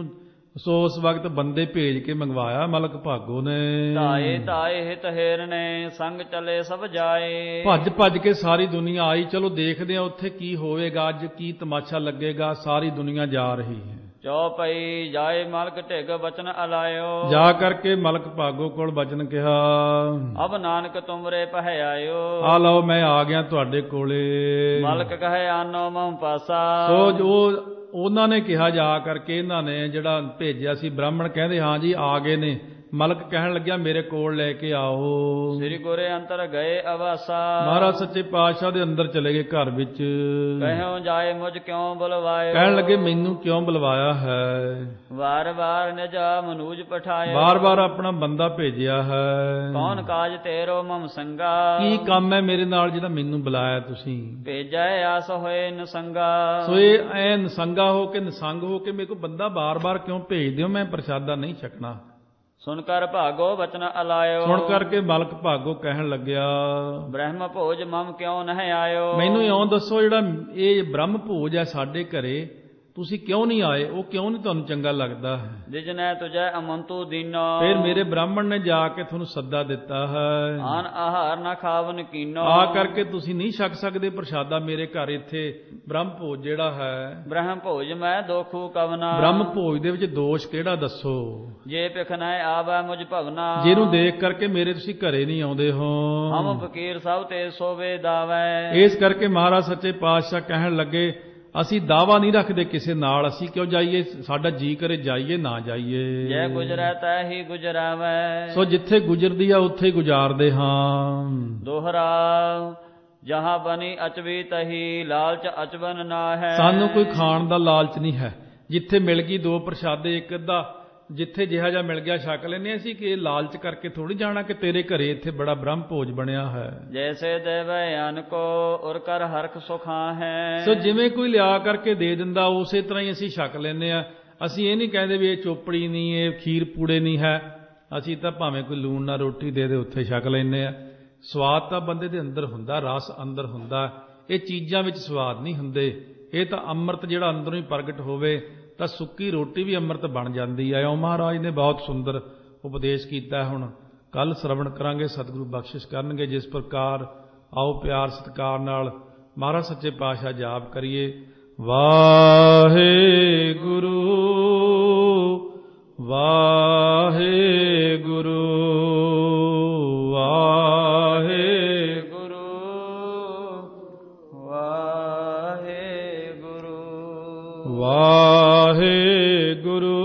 ਸੋ ਉਸ ਵਕਤ ਬੰਦੇ ਭੇਜ ਕੇ ਮੰਗਵਾਇਆ ਮਲਕ ਭਾਗੋ ਨੇ। ਧਾਏ ਧਾਏ ਹਿਤ ਹੇਰਨੇ ਸੰਗ ਚਲੇ ਸਭ ਜਾਏ। ਭੱਜ ਭੱਜ ਕੇ ਸਾਰੀ ਦੁਨੀਆ ਆਈ। ਚਲੋ ਦੇਖਦੇ ਆ ਉੱਥੇ ਕੀ ਹੋਵੇਗਾ, ਅੱਜ ਕੀ ਤਮਾਸ਼ਾ ਲੱਗੇਗਾ। ਸਾਰੀ ਦੁਨੀਆ ਜਾ ਰਹੀ ਹੈ। ਚੌਪਈ ਜਾਏ ਮਲਕ ਢਿਗ ਬਚਨ ਅਲਾਇਓ। ਜਾ ਕਰਕੇ ਮਲਕ ਭਾਗੋ ਕੋਲ ਬਚਨ ਕਿਹਾ, ਅਬ ਨਾਨਕ ਤੁਮਰੇ ਪਹਿ ਆਇਓ। ਆ ਲਓ ਮੈਂ ਆ ਗਿਆ ਤੁਹਾਡੇ ਕੋਲੇ। ਮਲਕ ਕਹੇ ਆਨੋ ਮਮ ਪਾਸਾ। ਸੋ ਜੋ ਉਹਨਾਂ ਨੇ ਕਿਹਾ, ਜਾ ਕਰਕੇ ਇਹਨਾਂ ਨੇ ਜਿਹੜਾ ਭੇਜਿਆ ਸੀ ਬ੍ਰਾਹਮਣ ਕਹਿੰਦੇ ਹਾਂ ਜੀ ਆ ਗਏ ਨੇ। ਮਲਕ ਕਹਿਣ ਲੱਗਿਆ ਮੇਰੇ ਕੋਲ ਲੈ ਕੇ ਆਓ। ਸ੍ਰੀ ਗੁਰੇ ਅੰਤਰ ਗਏ ਅਵਾਸਾ। ਮਹਾਰਾਜ ਸੱਚੇ ਪਾਤਸ਼ਾਹ ਦੇ ਅੰਦਰ ਚਲੇ ਗਏ ਘਰ ਵਿੱਚ। ਕਹਿਓ ਜਾਏ ਮੁਝ ਕਿਉਂ ਬੁਲਵਾਇਓ। ਕਹਿਣ ਲੱਗੇ ਮੈਨੂੰ ਕਿਉਂ ਬੁਲਵਾਇਆ ਹੈ। ਵਾਰ ਵਾਰ ਨਿਜਾ ਮਨੂਜ ਪਠਾਇਓ। ਬਾਰ ਬਾਰ ਆਪਣਾ ਬੰਦਾ ਭੇਜਿਆ ਹੈ। ਕੌਣ ਕਾਜ ਤੇਰੋ ਮਮ ਸੰਗਾ। ਕੀ ਕੰਮ ਹੈ ਮੇਰੇ ਨਾਲ ਜਿਹੜਾ ਮੈਨੂੰ ਬੁਲਾਇਆ ਤੁਸੀਂ। ਭੇਜੈ ਆਸ ਹੋਏ ਨਸੰਗਾ। ਸੋ ਇਹ ਐ ਨਸੰਗਾ ਹੋ ਕੇ ਨਸੰਗ ਹੋ ਕੇ ਮੇਰੇ ਕੋਲ ਬੰਦਾ ਬਾਰ ਬਾਰ ਕਿਉਂ ਭੇਜਦੇ ਹੋ। ਮੈਂ ਪ੍ਰਸ਼ਾਦਾ ਨਹੀਂ ਛਕਣਾ। ਸੁਣ ਕਰ ਭਾਗੋ ਬਚਨ ਅਲਾਇਓ। ਸੁਣ ਕਰਕੇ ਮਲਕ ਭਾਗੋ ਕਹਿਣ ਲੱਗਿਆ, ਬ੍ਰਹਮ ਭੋਜ ਮਮ ਕਿਉਂ ਨਹਿ ਆਇਓ। ਮੈਨੂੰ ਇਉਂ ਦੱਸੋ ਜਿਹੜਾ ਇਹ ਬ੍ਰਹਮ ਭੋਜ ਹੈ ਸਾਡੇ ਘਰੇ, ਤੁਸੀਂ ਕਿਉਂ ਨਹੀਂ ਆਏ। ਉਹ ਕਿਉਂ ਨਹੀਂ ਤੁਹਾਨੂੰ ਚੰਗਾ ਲੱਗਦਾ ਹੈ। ਦਿਜਨੈ ਤੁਜੈ ਅਮੰਤੂ ਦੀਨੋ। ਫਿਰ ਮੇਰੇ ਬ੍ਰਾਹਮਣ ਨੇ ਜਾ ਕੇ ਤੁਹਾਨੂੰ ਸੱਦਾ ਦਿੱਤਾ ਹੈ। ਆਨ ਆਹਾਰ ਨਾ ਖਾਵਨ ਕੀਨੋ। ਆ ਕਰਕੇ ਤੁਸੀਂ ਨਹੀਂ ਛਕ ਸਕਦੇ ਪ੍ਰਸ਼ਾਦਾ ਮੇਰੇ ਘਰ। ਇੱਥੇ ਬ੍ਰਹਮ ਭੋਜ ਜਿਹੜਾ ਹੈ, ਬ੍ਰਹਮ ਭੋਜ ਮੈਂ ਦੋਖੂ ਕਵਨਾ। ਬ੍ਰਹਮ ਭੋਜ ਦੇ ਵਿੱਚ ਦੋਸ਼ ਕਿਹੜਾ ਦੱਸੋ। ਜੇ ਪਿਖਨੈ ਆਵੈ ਮੁਝ ਭਵਨਾ। ਜਿਹਨੂੰ ਦੇਖ ਕਰਕੇ ਮੇਰੇ ਤੁਸੀਂ ਘਰੇ ਨਹੀਂ ਆਉਂਦੇ ਹੋ। ਹਮ ਫਕੀਰ ਸਭ ਤੇ ਸੋਵੇ ਦਾਵੈ। ਇਸ ਕਰਕੇ ਮਹਾਰਾਜ ਸੱਚੇ ਪਾਤਸ਼ਾਹ ਕਹਿਣ ਲੱਗੇ ਅਸੀਂ ਦਾਵਾ ਨਹੀਂ ਰੱਖਦੇ ਕਿਸੇ ਨਾਲ। ਅਸੀਂ ਕਿਉਂ ਜਾਈਏ, ਸਾਡਾ ਜੀ ਕਰੇ ਜਾਈਏ ਨਾ ਜਾਈਏ। ਜੈ ਗੁਜਰੈ ਤੈ ਹੀ ਗੁਜਰਾਵੈ। ਸੋ ਜਿੱਥੇ ਗੁਜਰਦੀ ਆ ਉੱਥੇ ਹੀ ਗੁਜ਼ਾਰਦੇ ਹਾਂ। ਦੋਹਰਾ ਜਹਾਂ ਬਨੀ ਅਚਵੀ ਤਹੀ ਲਾਲਚ ਅਚਵਨ ਨਾ ਹੈ। ਸਾਨੂੰ ਕੋਈ ਖਾਣ ਦਾ ਲਾਲਚ ਨਹੀਂ ਹੈ। ਜਿੱਥੇ ਮਿਲ ਗਈ ਦੋ ਪ੍ਰਸ਼ਾਦੇ ਇੱਕ ਅੱਧਾ ਜਿੱਥੇ ਜਿਹਾ ਜਿਹਾ ਮਿਲ ਗਿਆ ਛਕ ਲੈਂਦੇ ਅਸੀਂ। ਕਿ ਇਹ ਲਾਲਚ ਕਰਕੇ ਥੋੜੀ ਜਾਣਾ ਕਿ ਤੇਰੇ ਘਰੇ ਇੱਥੇ ਬੜਾ ਬ੍ਰਹਮ ਭੋਜ ਬਣਿਆ ਹੈ। ਜੈਸੇ ਦੇਵੈ ਅਨ ਕੋ ਉਰ ਕਰ ਹਰਖ ਸੁਖਾਂ ਹੈ। ਸੋ ਜਿਵੇਂ ਕੋਈ ਲਿਆ ਕਰਕੇ ਦੇ ਦਿੰਦਾ ਉਸੇ ਤਰ੍ਹਾਂ ਹੀ ਅਸੀਂ ਛਕ ਲੈਂਦੇ ਆ। ਅਸੀਂ ਇਹ ਨਹੀਂ ਕਹਿੰਦੇ ਵੀ ਇਹ ਚੋਪੜੀ ਨਹੀਂ, ਇਹ ਖੀਰ ਪੂੜੇ ਨਹੀਂ ਹੈ। ਅਸੀਂ ਤਾਂ ਭਾਵੇਂ ਕੋਈ ਲੂਣ ਨਾਲ ਰੋਟੀ ਦੇ ਦੇ ਉੱਥੇ ਛਕ ਲੈਂਦੇ ਆ। ਸਵਾਦ ਤਾਂ ਬੰਦੇ ਦੇ ਅੰਦਰ ਹੁੰਦਾ, ਰਸ ਅੰਦਰ ਹੁੰਦਾ। ਇਹ ਚੀਜ਼ਾਂ ਵਿੱਚ ਸਵਾਦ ਨਹੀਂ ਹੁੰਦੇ। ਇਹ ਤਾਂ ਅੰਮ੍ਰਿਤ ਜਿਹੜਾ ਅੰਦਰੋਂ ਹੀ ਪ੍ਰਗਟ ਹੋਵੇ ਤਾਂ ਸੁੱਕੀ ਰੋਟੀ ਵੀ ਅੰਮ੍ਰਿਤ ਬਣ ਜਾਂਦੀ ਹੈ। ਉਹ ਮਹਾਰਾਜ ਨੇ ਬਹੁਤ ਸੁੰਦਰ ਉਪਦੇਸ਼ ਕੀਤਾ। ਹੁਣ ਕੱਲ ਸ਼ਰਵਣ ਕਰਾਂਗੇ, ਸਤਿਗੁਰੂ ਬਖਸ਼ਿਸ਼ ਕਰਨਗੇ ਜਿਸ ਪ੍ਰਕਾਰ। ਆਓ ਪਿਆਰ ਸਤਿਕਾਰ ਨਾਲ ਮਹਾਰਾਜ ਸੱਚੇ ਪਾਤਸ਼ਾਹ ਜਾਪ ਕਰੀਏ। ਵਾਹਿਗੁਰੂ ਵਾਹਿਗੁਰੂ ਵਾਹਿਗੁਰੂ ਵਾਹਿਗੁਰੂ ਵਾਹਿਗੁਰੂ